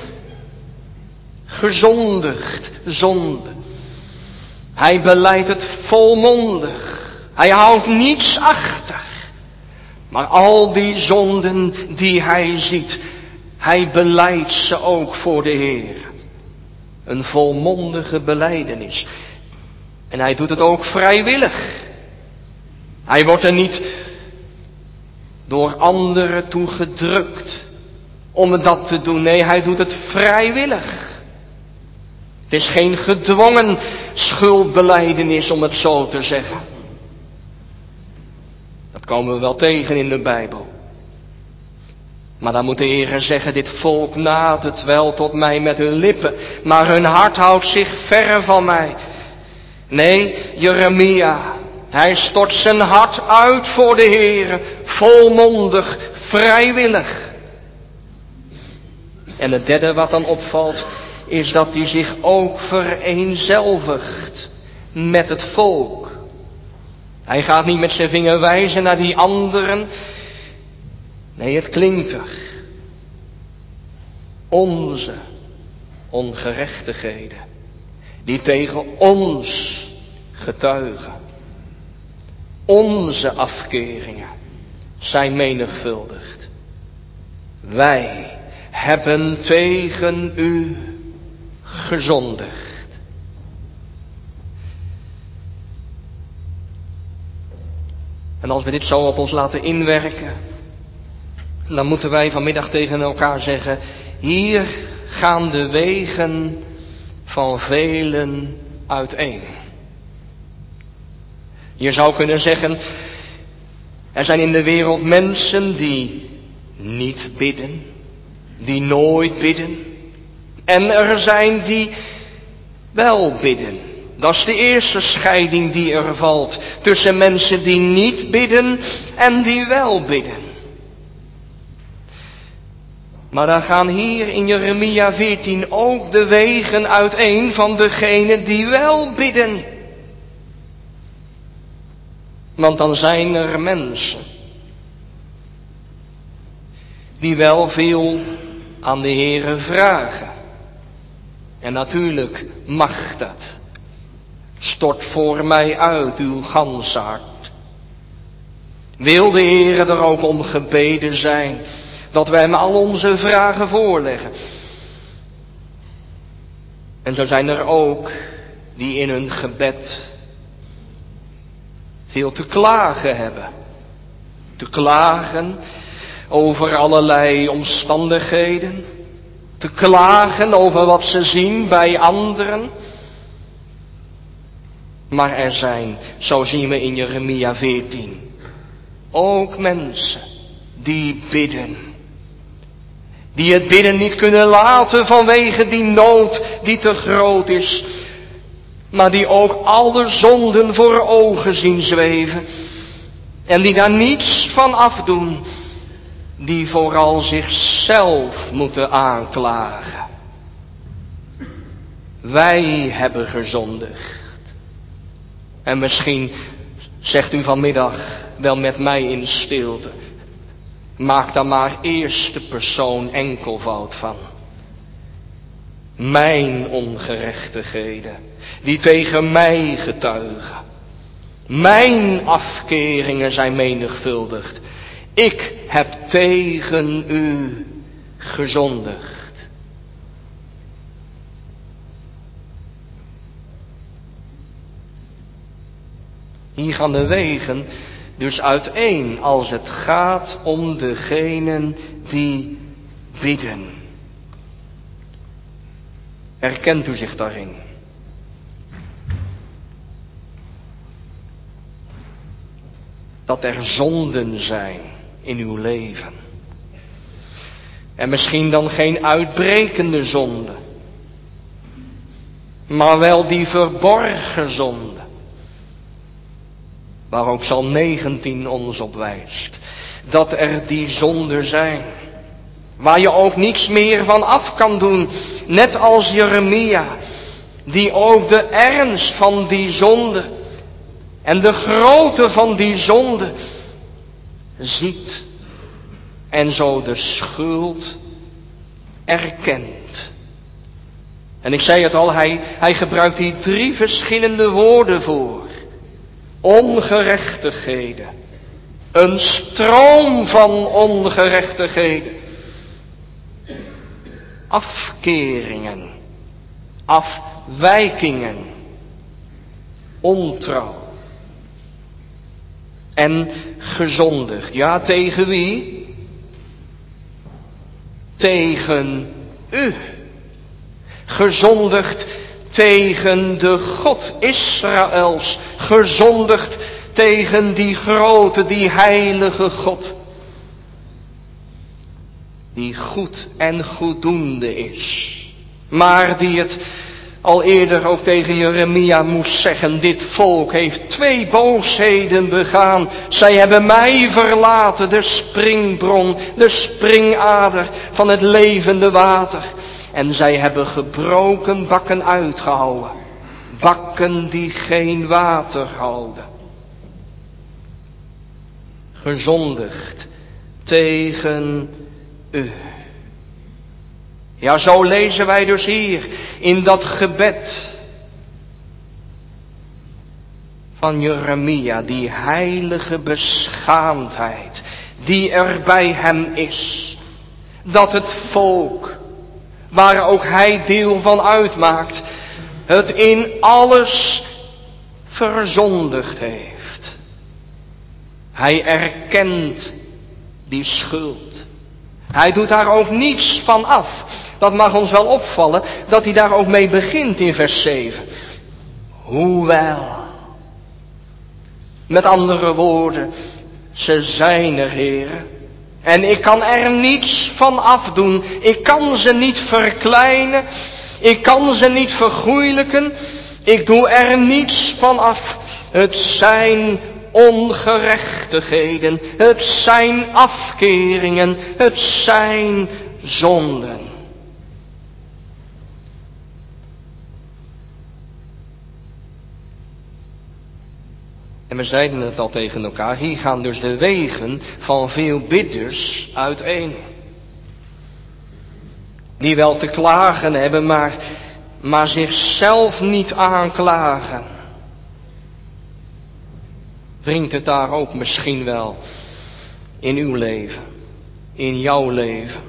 gezondigd, zonde. Hij belijdt het volmondig. Hij houdt niets achter. Maar al die zonden die hij ziet, hij belijdt ze ook voor de Heer. Een volmondige belijdenis. En hij doet het ook vrijwillig. Hij wordt er niet door anderen toe gedrukt om dat te doen. Nee, hij doet het vrijwillig. Het is geen gedwongen schuldbelijdenis, om het zo te zeggen. Dat komen we wel tegen in de Bijbel. Maar dan moet de Heer zeggen, dit volk nadert wel tot mij met hun lippen, maar hun hart houdt zich verre van mij. Nee, Jeremia, hij stort zijn hart uit voor de Heer, volmondig, vrijwillig. En het derde wat dan opvalt, is dat hij zich ook vereenzelvigt met het volk. Hij gaat niet met zijn vinger wijzen naar die anderen. Nee, het klinkt er. Onze ongerechtigheden, die tegen ons getuigen. Onze afkeringen zijn menigvuldigd. Wij hebben tegen u gezondigd. En als we dit zo op ons laten inwerken, dan moeten wij vanmiddag tegen elkaar zeggen, hier gaan de wegen van velen uiteen. Je zou kunnen zeggen, er zijn in de wereld mensen die niet bidden, die nooit bidden. En er zijn die wel bidden. Dat is de eerste scheiding die er valt tussen mensen die niet bidden en die wel bidden. Maar dan gaan hier in Jeremia veertien ook de wegen uiteen van degenen die wel bidden. Want dan zijn er mensen die wel veel aan de Heere vragen. En natuurlijk mag dat. Stort voor mij uit uw gans hart. Wil de Heere er ook om gebeden zijn, dat wij hem al onze vragen voorleggen. En zo zijn er ook die in hun gebed veel te klagen hebben. Te klagen over allerlei omstandigheden. Te klagen over wat ze zien bij anderen. Maar er zijn, zo zien we in Jeremia veertien, ook mensen die bidden. Die het bidden niet kunnen laten vanwege die nood die te groot is. Maar die ook alle zonden voor ogen zien zweven. En die daar niets van afdoen. Die vooral zichzelf moeten aanklagen. Wij hebben gezondigd. En misschien zegt u vanmiddag wel met mij in stilte. Maak daar maar eerste persoon enkelvoud van. Mijn ongerechtigheden, die tegen mij getuigen. Mijn afkeringen zijn menigvuldigd. Ik heb tegen u gezondigd. Hier gaan de wegen dus uiteen als het gaat om degenen die bidden. Herkent u zich daarin? Dat er zonden zijn in uw leven. En misschien dan geen uitbrekende zonde. Maar wel die verborgen zonde. Waar ook Psalm negentien ons op wijst. Dat er die zonden zijn. Waar je ook niets meer van af kan doen. Net als Jeremia. Die ook de ernst van die zonde. En de grootte van die zonde ziet. En zo de schuld erkent. En ik zei het al, hij, hij gebruikt hier drie verschillende woorden voor. Ongerechtigheden. Een stroom van ongerechtigheden. Afkeringen. Afwijkingen. Ontrouw. En gezondigd. Ja, tegen wie? Tegen u. Gezondigd tegen de God Israëls. Gezondigd tegen die grote, die heilige God. Die goed en goeddoende is. Maar die het al eerder ook tegen Jeremia moest zeggen. Dit volk heeft twee boosheden begaan. Zij hebben mij verlaten, de springbron, de springader van het levende water. En zij hebben gebroken bakken uitgehouden. Bakken die geen water houden. Gezondigd tegen u. Ja, zo lezen wij dus hier in dat gebed van Jeremia, die heilige beschaamdheid die er bij hem is. Dat het volk, waar ook hij deel van uitmaakt, het in alles verzondigd heeft. Hij erkent die schuld. Hij doet daar ook niets van af. Dat mag ons wel opvallen, dat hij daar ook mee begint in vers zeven. Hoewel. Met andere woorden, ze zijn er, Heere. En ik kan er niets van afdoen. Ik kan ze niet verkleinen. Ik kan ze niet vergoeilijken. Ik doe er niets van af. Het zijn ongerechtigheden. Het zijn afkeringen. Het zijn zonden. En we zeiden het al tegen elkaar, hier gaan dus de wegen van veel bidders uiteen. Die wel te klagen hebben, maar, maar zichzelf niet aanklagen. Wringt het daar ook misschien wel in uw leven, in jouw leven?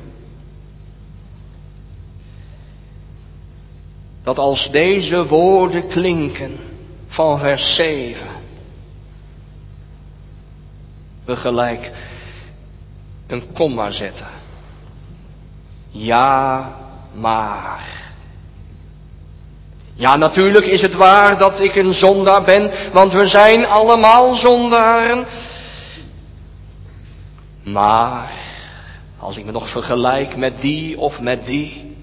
Dat als deze woorden klinken van vers zeven, we gelijk een komma zetten. Ja, maar. Ja, natuurlijk is het waar dat ik een zondaar ben, want we zijn allemaal zondaren. Maar, als ik me nog vergelijk met die of met die.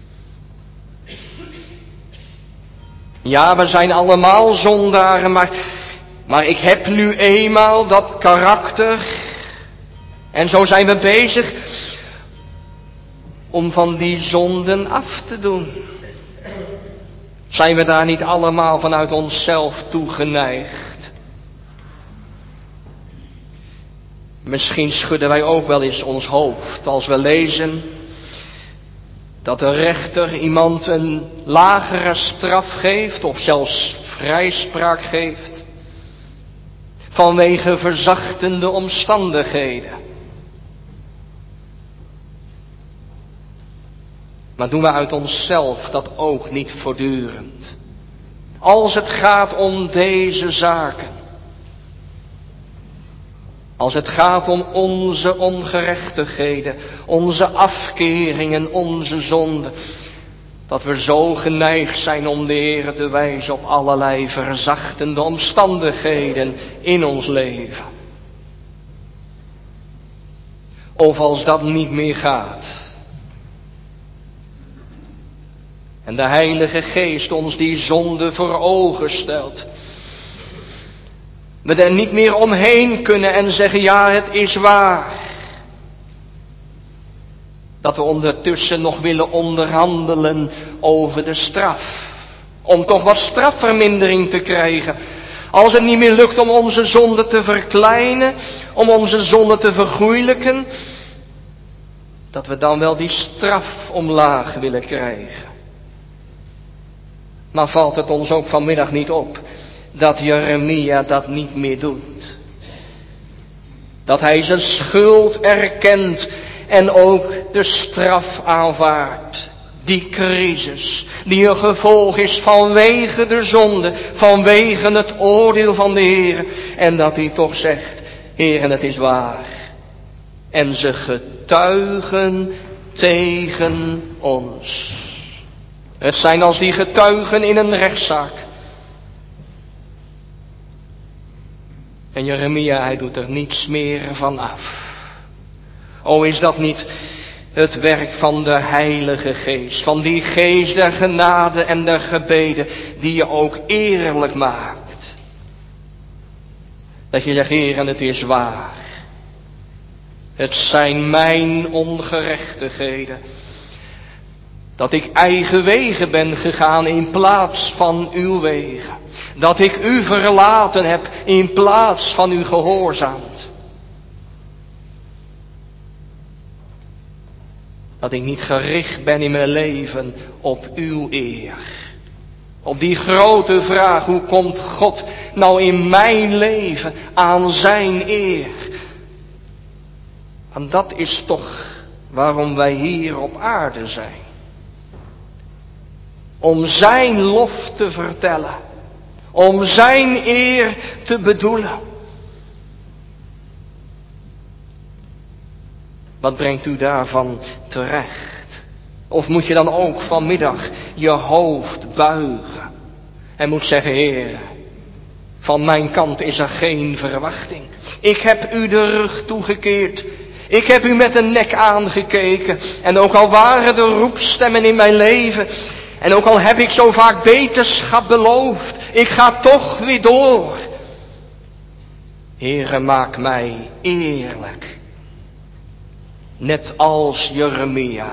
Ja, we zijn allemaal zondaren, maar, maar ik heb nu eenmaal dat karakter. En zo zijn we bezig om van die zonden af te doen. Zijn we daar niet allemaal vanuit onszelf toe geneigd? Misschien schudden wij ook wel eens ons hoofd als we lezen dat de rechter iemand een lagere straf geeft of zelfs vrijspraak geeft vanwege verzachtende omstandigheden. Maar doen we uit onszelf dat ook niet voortdurend? Als het gaat om deze zaken. Als het gaat om onze ongerechtigheden, onze afkeringen, onze zonden. Dat we zo geneigd zijn om de Heer te wijzen op allerlei verzachtende omstandigheden in ons leven. Of als dat niet meer gaat. En de Heilige Geest ons die zonde voor ogen stelt. We er niet meer omheen kunnen en zeggen, ja, het is waar. Dat we ondertussen nog willen onderhandelen over de straf. Om toch wat strafvermindering te krijgen. Als het niet meer lukt om onze zonde te verkleinen, om onze zonde te vergoeilijken. Dat we dan wel die straf omlaag willen krijgen. Maar valt het ons ook vanmiddag niet op dat Jeremia dat niet meer doet. Dat hij zijn schuld erkent en ook de straf aanvaardt. Die crisis, die een gevolg is vanwege de zonde, vanwege het oordeel van de Heer. En dat hij toch zegt, Heer, het is waar. En ze getuigen tegen ons. Het zijn als die getuigen in een rechtszaak. En Jeremia, hij doet er niets meer van af. O, is dat niet het werk van de Heilige Geest, van die Geest der genade en der gebeden, die je ook eerlijk maakt. Dat je zegt, Heer, en het is waar. Het zijn mijn ongerechtigheden. Dat ik eigen wegen ben gegaan in plaats van uw wegen. Dat ik u verlaten heb in plaats van u gehoorzaamd. Dat ik niet gericht ben in mijn leven op uw eer. Op die grote vraag, hoe komt God nou in mijn leven aan zijn eer? En dat is toch waarom wij hier op aarde zijn. Om zijn lof te vertellen. Om zijn eer te bedoelen. Wat brengt u daarvan terecht? Of moet je dan ook vanmiddag je hoofd buigen. En moet zeggen, Heer, van mijn kant is er geen verwachting. Ik heb u de rug toegekeerd. Ik heb u met de nek aangekeken. En ook al waren er roepstemmen in mijn leven. En ook al heb ik zo vaak beterschap beloofd. Ik ga toch weer door. Heere, maak mij eerlijk. Net als Jeremia,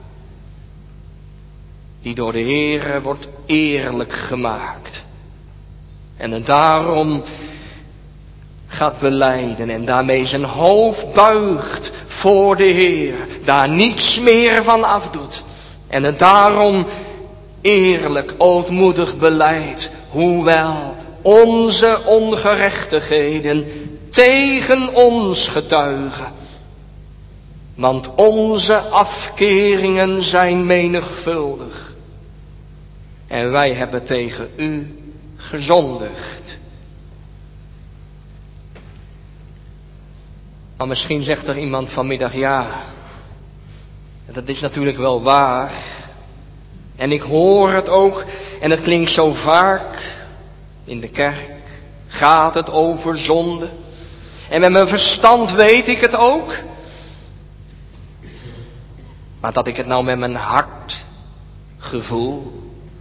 die door de Heere wordt eerlijk gemaakt. En het daarom gaat belijden en daarmee zijn hoofd buigt voor de Heer. Daar niets meer van afdoet. En het daarom eerlijk, ootmoedig belijdt. Hoewel onze ongerechtigheden tegen ons getuigen. Want onze afkeringen zijn menigvuldig. En wij hebben tegen u gezondigd. Maar misschien zegt er iemand vanmiddag, ja, dat is natuurlijk wel waar. En ik hoor het ook en het klinkt zo vaak. In de kerk gaat het over zonde. En met mijn verstand weet ik het ook. Maar dat ik het nou met mijn hart gevoel.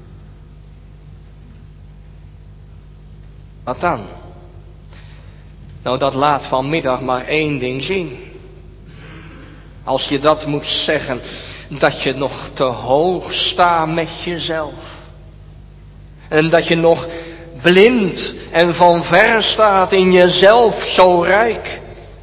Wat dan? Nou, dat laat vanmiddag maar één ding zien. Als je dat moet zeggen, dat je nog te hoog staat met jezelf. En dat je nog blind en van ver staat in jezelf zo rijk.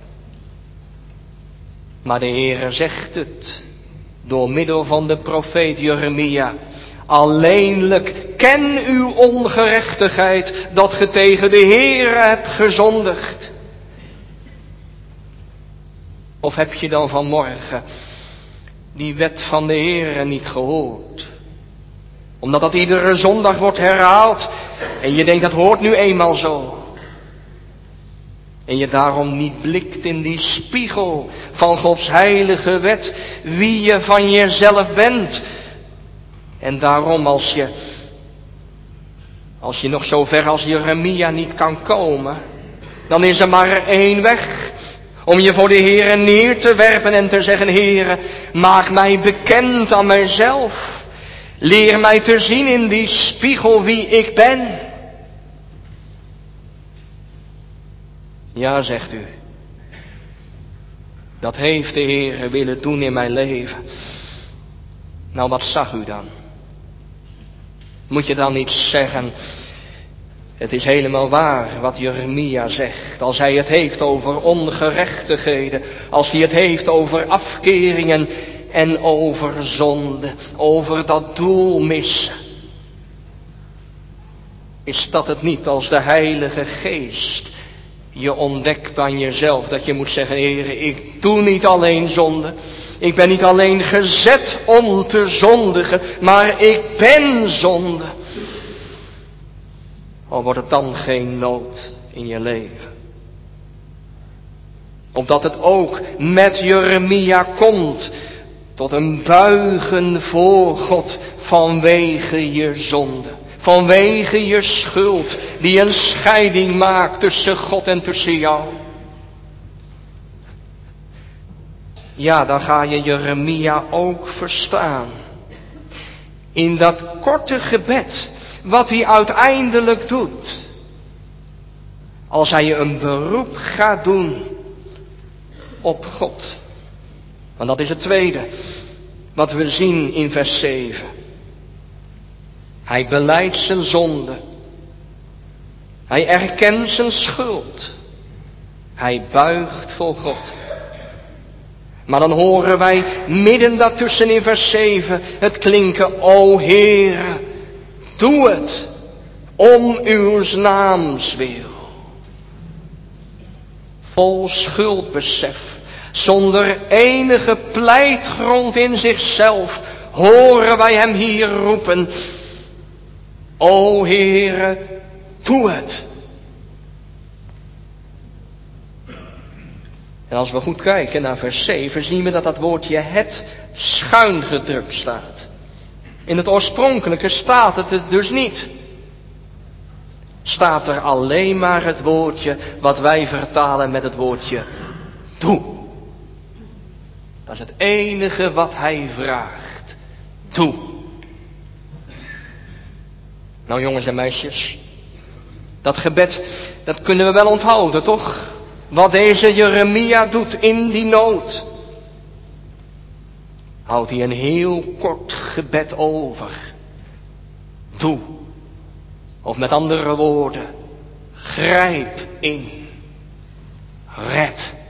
Maar de Heere zegt het door middel van de profeet Jeremia. Alleenlijk ken uw ongerechtigheid dat ge tegen de Heere hebt gezondigd. Of heb je dan vanmorgen die wet van de Heere niet gehoord? Omdat dat iedere zondag wordt herhaald. En je denkt dat hoort nu eenmaal zo. En je daarom niet blikt in die spiegel van Gods heilige wet. Wie je van jezelf bent. En daarom als je, als je nog zo ver als Jeremia niet kan komen. Dan is er maar één weg. Om je voor de Heere neer te werpen en te zeggen, Heere, maak mij bekend aan mijzelf. Leer mij te zien in die spiegel wie ik ben. Ja, zegt u. Dat heeft de Heere willen doen in mijn leven. Nou, wat zag u dan? Moet je dan niet zeggen, het is helemaal waar wat Jeremia zegt. Als hij het heeft over ongerechtigheden. Als hij het heeft over afkeringen en over zonde. Over dat doel missen. Is dat het niet als de Heilige Geest je ontdekt aan jezelf. Dat je moet zeggen, Heere, ik doe niet alleen zonde. Ik ben niet alleen gezet om te zondigen, maar ik ben zonde. Al wordt het dan geen nood in je leven. Opdat het ook met Jeremia komt tot een buigen voor God vanwege je zonde. Vanwege je schuld die een scheiding maakt tussen God en tussen jou. Ja, dan ga je Jeremia ook verstaan. In dat korte gebed, wat hij uiteindelijk doet. Als hij een beroep gaat doen op God. Want dat is het tweede, wat we zien in vers zeven. Hij belijdt zijn zonde. Hij erkent zijn schuld. Hij buigt voor God. Maar dan horen wij midden daartussen in vers zeven het klinken, o Heere, doe het om uw naams wil. Vol schuldbesef, zonder enige pleitgrond in zichzelf, horen wij hem hier roepen, o Heere, doe het. En als we goed kijken naar vers zeven, zien we dat dat woordje het schuin gedrukt staat. In het oorspronkelijke staat het het dus niet. Staat er alleen maar het woordje wat wij vertalen met het woordje doe. Dat is het enige wat hij vraagt. Doe. Nou jongens en meisjes, dat gebed, dat kunnen we wel onthouden, toch? Wat deze Jeremia doet in die nood. houdt hij een heel kort gebed over. Doe, of met andere woorden, grijp in, red.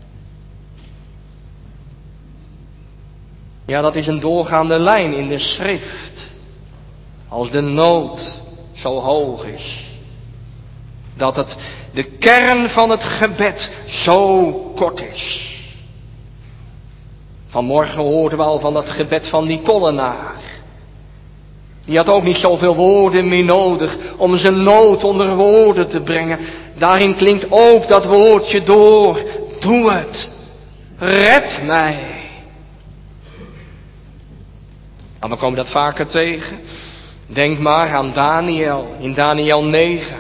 Ja, dat is een doorgaande lijn in de schrift. Als de nood zo hoog is, dat het de kern van het gebed zo kort is. Vanmorgen hoorden we al van dat gebed van die tollenaar. Die had ook niet zoveel woorden meer nodig om zijn nood onder woorden te brengen. Daarin klinkt ook dat woordje door. Doe het. Red mij. En we komen dat vaker tegen. Denk maar aan Daniel in Daniel negen.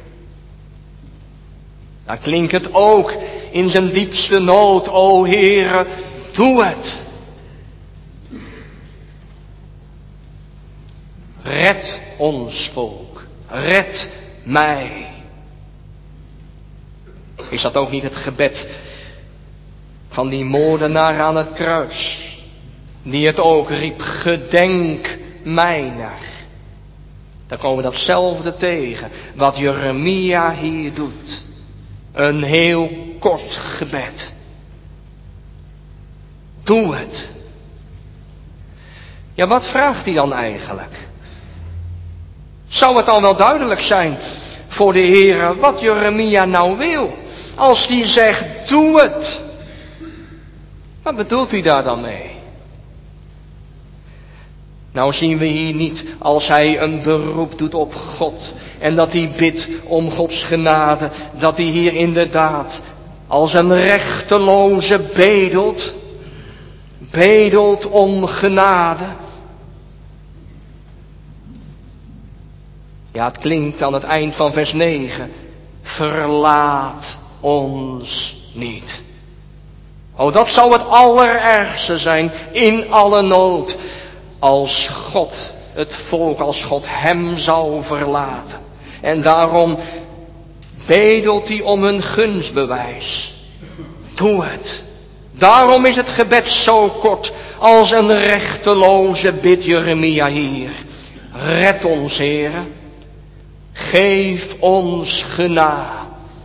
Daar klinkt het ook in zijn diepste nood. O Heere, doe het. Red ons volk. Red mij. Is dat ook niet het gebed van die moordenaar aan het kruis? Die het ook riep, gedenk mijner. Dan komen we datzelfde tegen, wat Jeremia hier doet. Een heel kort gebed. Doe het. Ja, wat vraagt hij dan eigenlijk? Zou het dan wel duidelijk zijn voor de Heere wat Jeremia nou wil? Als hij zegt, doe het. Wat bedoelt hij daar dan mee? Nou zien we hier niet als hij een beroep doet op God en dat hij bidt om Gods genade, dat hij hier inderdaad als een rechteloze bedelt, bedelt om genade. Ja, het klinkt aan het eind van vers negen, verlaat ons niet. Oh, dat zou het allerergste zijn in alle nood. Als God het volk, als God hem zou verlaten. En daarom bedelt hij om een gunstbewijs. Doe het. Daarom is het gebed zo kort als een rechteloze bid Jeremia hier. Red ons, Heere. Geef ons genade.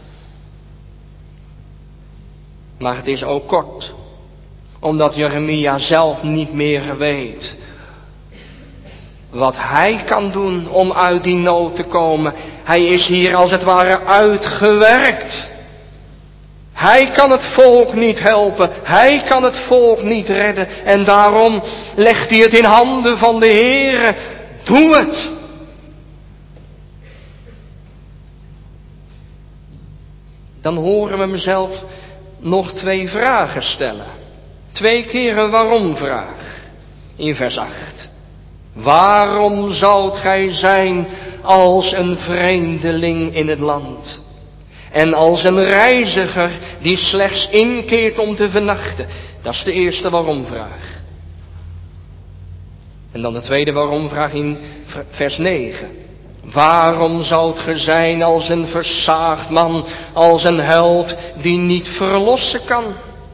Maar het is ook kort. Omdat Jeremia zelf niet meer weet wat hij kan doen om uit die nood te komen. Hij is hier als het ware uitgewerkt. Hij kan het volk niet helpen. Hij kan het volk niet redden. En daarom legt hij het in handen van de Heere. Doe het. Dan horen we hem zelf nog twee vragen stellen. Twee keer een waarom-vraag. In vers acht. Waarom zoudt gij zijn als een vreemdeling in het land? En als een reiziger die slechts inkeert om te vernachten. Dat is de eerste waarom-vraag. En dan de tweede waarom-vraag in vers negen. Waarom zoudt ge zijn als een versaagd man, als een held die niet verlossen kan?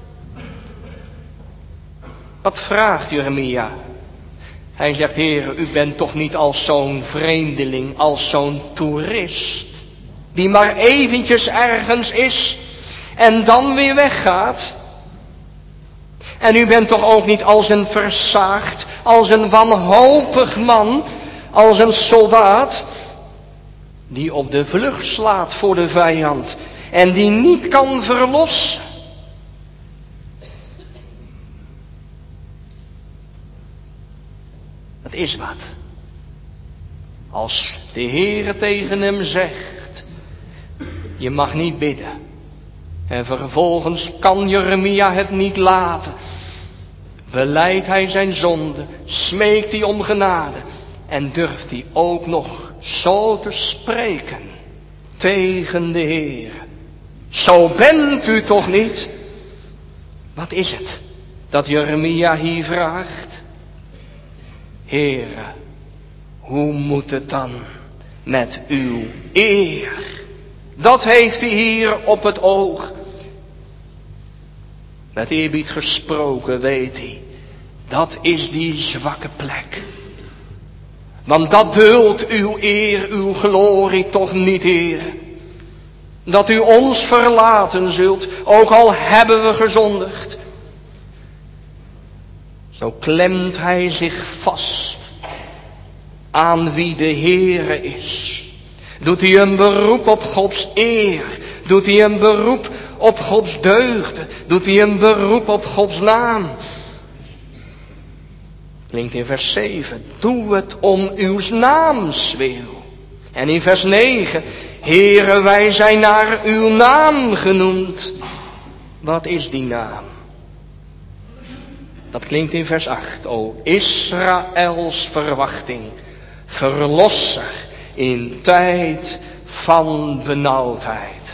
Wat vraagt Jeremia? Hij zegt, Heere, u bent toch niet als zo'n vreemdeling, als zo'n toerist, die maar eventjes ergens is en dan weer weggaat? En u bent toch ook niet als een versaagd, als een wanhopig man, als een soldaat, die op de vlucht slaat voor de vijand en die niet kan verlossen? Dat is wat. Als de Heere tegen hem zegt, je mag niet bidden. En vervolgens kan Jeremia het niet laten. Belijdt hij zijn zonde, smeekt hij om genade. En durft hij ook nog zo te spreken tegen de Heere. Zo bent u toch niet? Wat is het dat Jeremia hier vraagt? Heere, hoe moet het dan met uw eer? Dat heeft hij hier op het oog. Met eerbied gesproken weet hij Dat is die zwakke plek. Want dat duldt uw eer, uw glorie toch niet, Heer. Dat u ons verlaten zult, ook al hebben we gezondigd. Zo klemt hij zich vast aan wie de Heere is. Doet hij een beroep op Gods eer. Doet hij een beroep op Gods deugden. Doet hij een beroep op Gods naam. Klinkt in vers zeven. Doe het om uw naams wil. En in vers negen. Heere, wij zijn naar uw naam genoemd. Wat is die naam? Dat klinkt in vers acht. O Israëls verwachting. Verlosser in tijd van benauwdheid.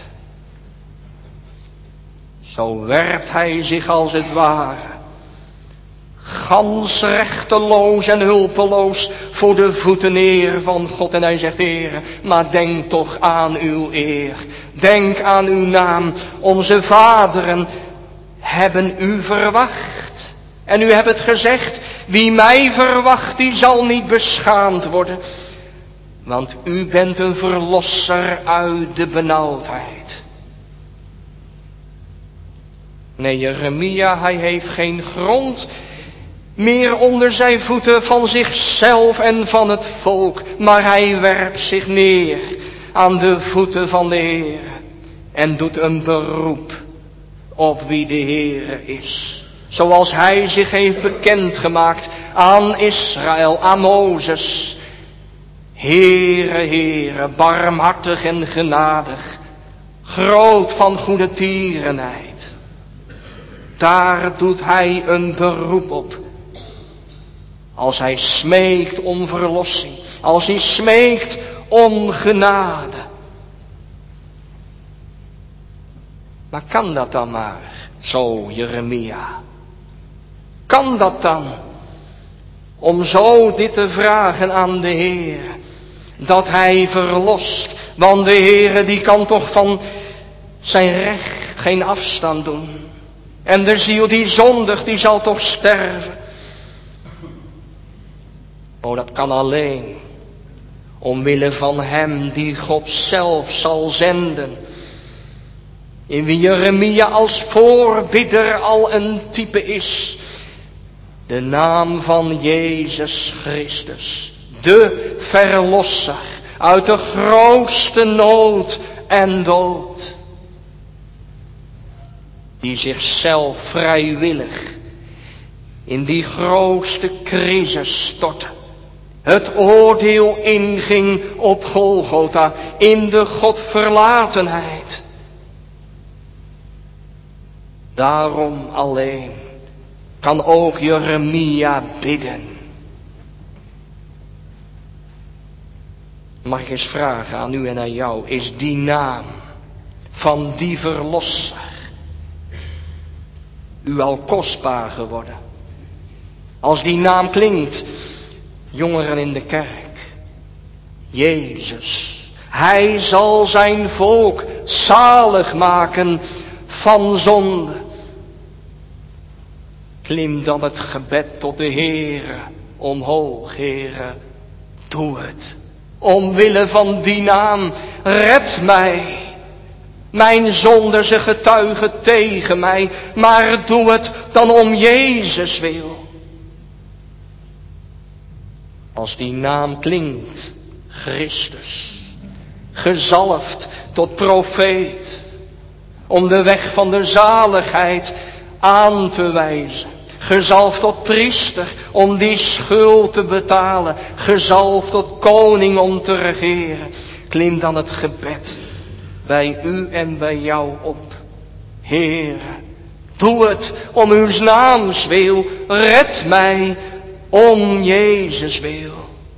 Zo werpt hij zich als het ware, gans rechteloos en hulpeloos, voor de voeten neer van God. En hij zegt, Heere, maar denk toch aan uw eer. Denk aan uw naam. Onze vaderen hebben u verwacht. En u hebt het gezegd, wie mij verwacht, die zal niet beschaamd worden. Want u bent een verlosser uit de benauwdheid. Nee, Jeremia, hij heeft geen grond meer onder zijn voeten van zichzelf en van het volk. Maar hij werpt zich neer aan de voeten van de Heer. En doet een beroep op wie de Heer is. Zoals hij zich heeft bekendgemaakt aan Israël, aan Mozes. Heere, Heere, barmhartig en genadig, groot van goede tierenheid. Daar doet hij een beroep op. Als hij smeekt om verlossing, als hij smeekt om genade. Maar kan dat dan maar, zo Jeremia? Kan dat dan, om zo dit te vragen aan de Heer, dat hij verlost? Want de Heer die kan toch van zijn recht geen afstand doen. En de ziel die zondigt, die zal toch sterven. Oh, dat kan alleen omwille van hem die God zelf zal zenden. In wie Jeremia als voorbidder al een type is. De naam van Jezus Christus. De verlosser uit de grootste nood en dood. Die zichzelf vrijwillig in die grootste crisis stortte. Het oordeel inging op Golgotha, in de Godverlatenheid. Daarom alleen kan ook Jeremia bidden. Mag ik eens vragen aan u en aan jou, is die naam van die verlosser u al kostbaar geworden? Als die naam klinkt, jongeren in de kerk, Jezus, hij zal zijn volk zalig maken van zonde. Klim dan het gebed tot de Heere omhoog, Heere, doe het. Omwille van die naam, red mij. Mijn zonden, ze getuigen tegen mij, maar doe het dan om Jezus wil. Als die naam klinkt, Christus, gezalfd tot profeet, om de weg van de zaligheid aan te wijzen. Gezalfd tot priester om die schuld te betalen. Gezalfd tot koning om te regeren. Klim dan het gebed bij u en bij jou op. Heere, doe het om uw naams wil. Red mij om Jezus wil.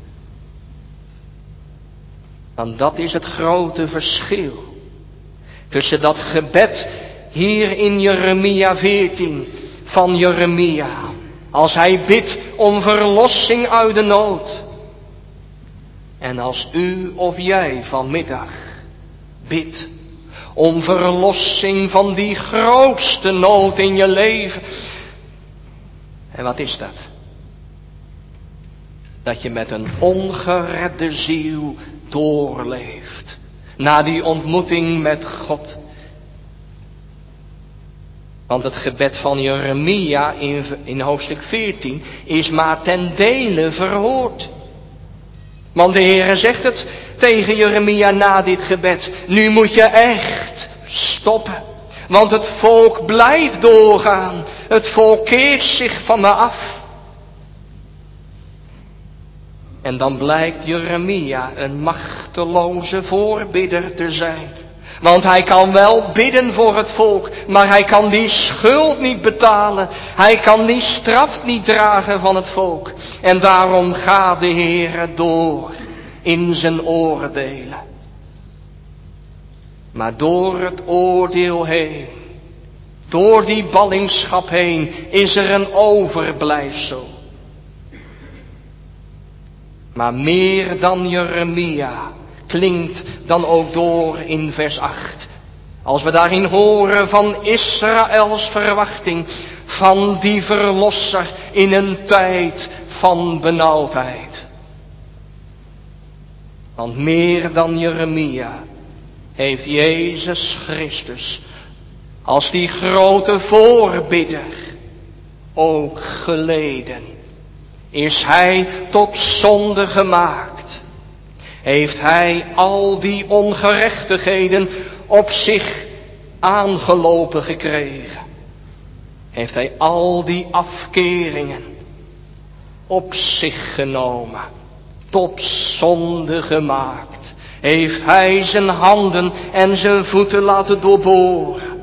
Want dat is het grote verschil tussen dat gebed hier in Jeremia veertien van Jeremia. Als hij bidt om verlossing uit de nood. En als u of jij vanmiddag bidt om verlossing van die grootste nood in je leven. En wat is dat? Dat je met een ongeredde ziel doorleeft. Na die ontmoeting met God. Want het gebed van Jeremia in, in hoofdstuk veertien is maar ten dele verhoord. Want de Heere zegt het tegen Jeremia na dit gebed. Nu moet je echt stoppen. Want het volk blijft doorgaan. Het volk keert zich van me af. En dan blijkt Jeremia een machteloze voorbidder te zijn. Want hij kan wel bidden voor het volk, maar hij kan die schuld niet betalen. Hij kan die straf niet dragen van het volk. En daarom gaat de Heere door in zijn oordelen. Maar door het oordeel heen, door die ballingschap heen, is er een overblijfsel. Maar meer dan Jeremia klinkt dan ook door in vers acht. Als we daarin horen van Israëls verwachting, van die verlosser in een tijd van benauwdheid. Want meer dan Jeremia heeft Jezus Christus als die grote voorbidder ook geleden. Is hij tot zonde gemaakt? Heeft hij al die ongerechtigheden op zich aangelopen gekregen? Heeft hij al die afkeringen op zich genomen? Tot zonde gemaakt? Heeft hij zijn handen en zijn voeten laten doorboren?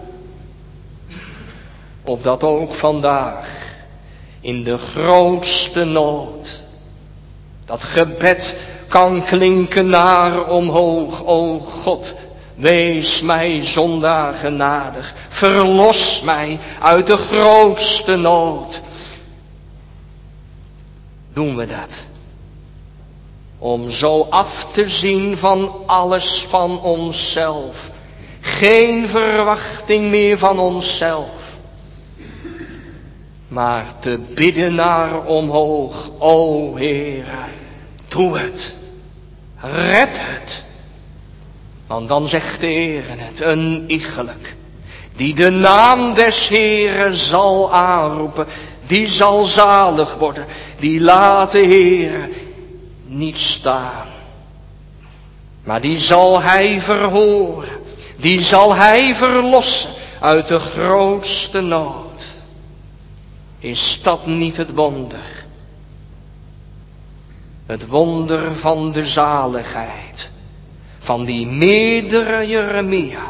Opdat ook vandaag in de grootste nood dat gebed kan klinken naar omhoog. O God, wees mij zondaar genadig. Verlos mij uit de grootste nood. Doen we dat? Om zo af te zien van alles van onszelf. Geen verwachting meer van onszelf. Maar te bidden naar omhoog. O Heere, doe het. Red het. Want dan zegt de Heere het, een iegelijk, die de naam des Heeren zal aanroepen, die zal zalig worden, die laat de Heere niet staan. Maar die zal hij verhoren, die zal hij verlossen uit de grootste nood. Is dat niet het wonder? Het wonder van de zaligheid. Van die meerdere Jeremia.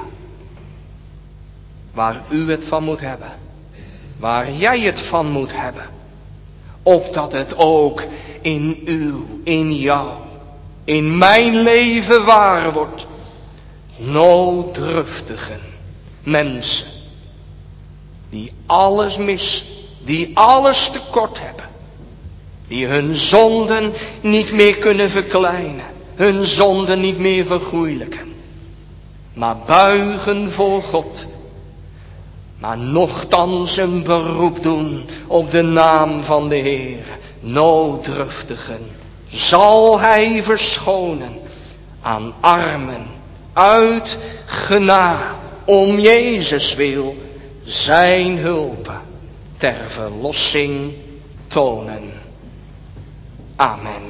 Waar u het van moet hebben. Waar jij het van moet hebben. Opdat het ook in u, in jou, in mijn leven waar wordt. Nooddruftigen mensen. Die alles missen. Die alles tekort hebben. Die hun zonden niet meer kunnen verkleinen. Hun zonden niet meer vergoeilijken. Maar buigen voor God. Maar nochtans een beroep doen op de naam van de Heer. Nooddruftigen zal hij verschonen aan armen uit genade. Om Jezus wil zijn hulp ter verlossing tonen. Amen.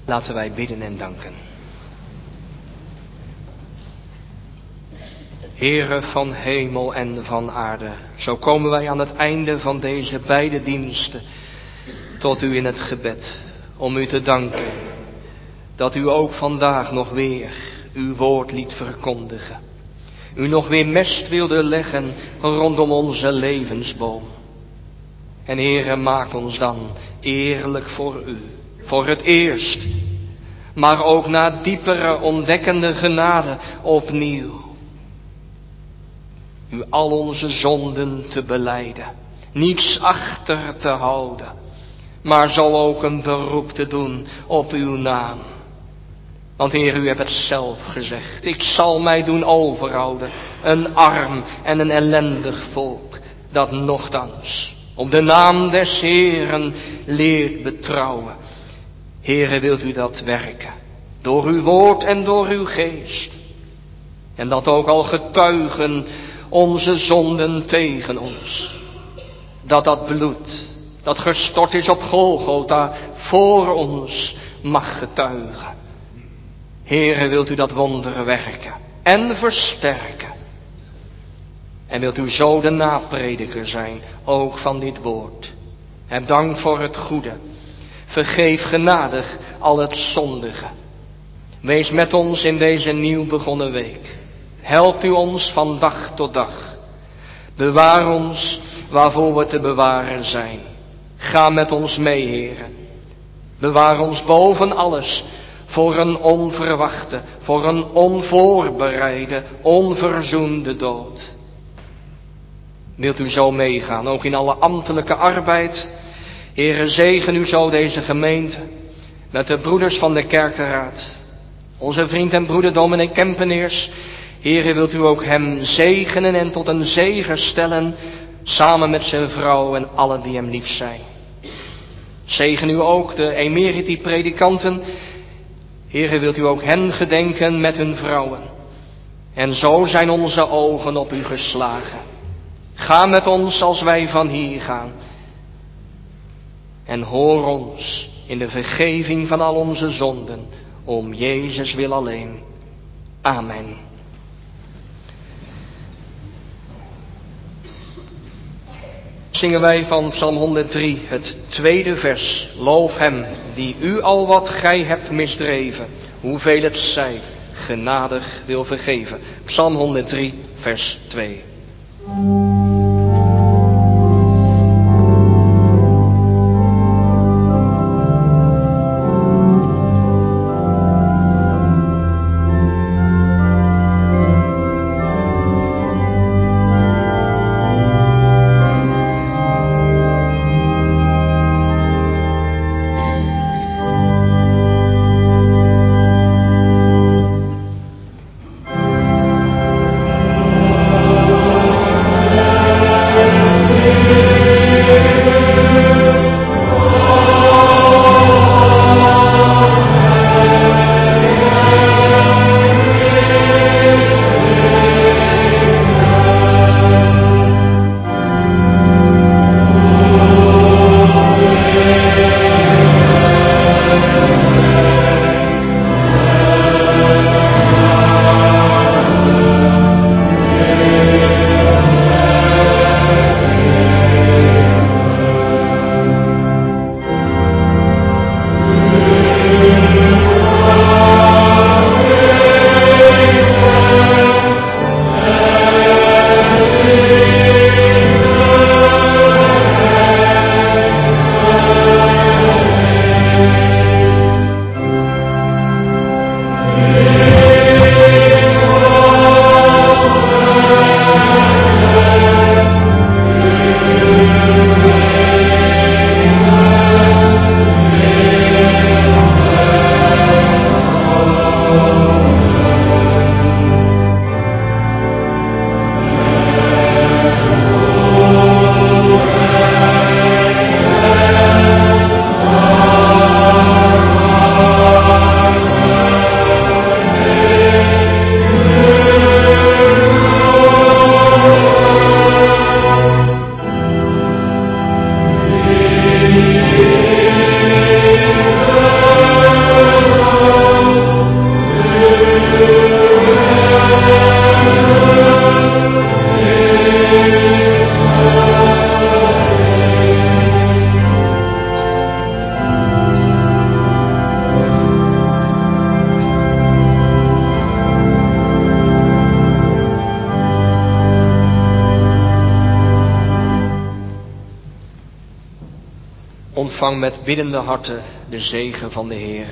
Laten wij bidden en danken. Heere van hemel en van aarde, zo komen wij aan het einde van deze beide diensten tot u in het gebed, om u te danken dat u ook vandaag nog weer uw woord liet verkondigen. U nog weer mest wilde leggen rondom onze levensboom. En Heere, maak ons dan eerlijk voor u, voor het eerst, maar ook na diepere ontdekkende genade opnieuw. U al onze zonden te belijden, niets achter te houden, maar zo ook een beroep te doen op uw naam. Want Heer, u hebt het zelf gezegd, ik zal mij doen overhouden, een arm en een ellendig volk, dat nochtans op de naam des Heeren leert betrouwen. Heere, wilt u dat werken, door uw woord en door uw geest. En dat ook al getuigen onze zonden tegen ons. Dat dat bloed, dat gestort is op Golgotha, voor ons mag getuigen. Heere, wilt u dat wonder werken en versterken. En wilt u zo de naprediker zijn, ook van dit woord. Heb dank voor het goede. Vergeef genadig al het zondige. Wees met ons in deze nieuw begonnen week. Helpt u ons van dag tot dag. Bewaar ons waarvoor we te bewaren zijn. Ga met ons mee, Heere. Bewaar ons boven alles voor een onverwachte, voor een onvoorbereide, onverzoende dood. Wilt u zo meegaan, ook in alle ambtelijke arbeid. Heere, zegen u zo deze gemeente met de broeders van de kerkenraad. Onze vriend en broeder dominee Kempeneers. Heere, wilt u ook hem zegenen en tot een zegen stellen, samen met zijn vrouw en allen die hem lief zijn. Zegen u ook de emeriti-predikanten. Heere, wilt u ook hen gedenken met hun vrouwen. En zo zijn onze ogen op u geslagen. Ga met ons als wij van hier gaan. En hoor ons in de vergeving van al onze zonden, om Jezus wil alleen. Amen. Zingen wij van Psalm honderddrie, het tweede vers. Loof hem, die u al wat gij hebt misdreven, hoeveel het zij, genadig wil vergeven. Psalm honderddrie, vers twee. Ontvang met biddende harten de zegen van de Heere.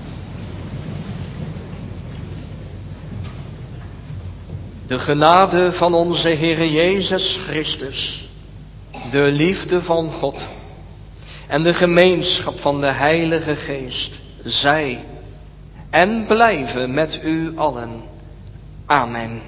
De genade van onze Heere Jezus Christus, de liefde van God en de gemeenschap van de Heilige Geest, zij en blijven met u allen. Amen.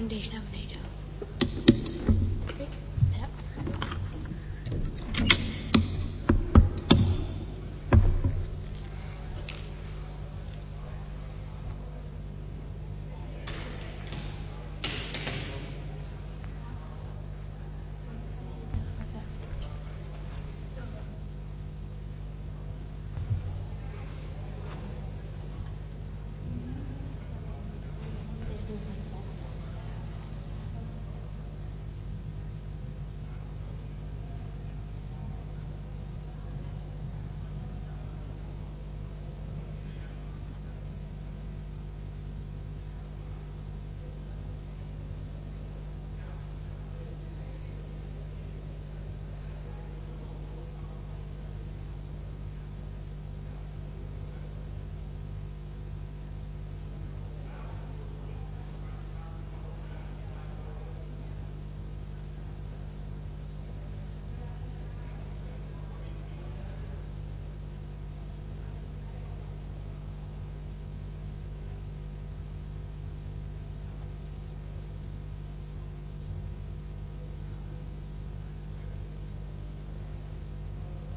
deze naar beneden.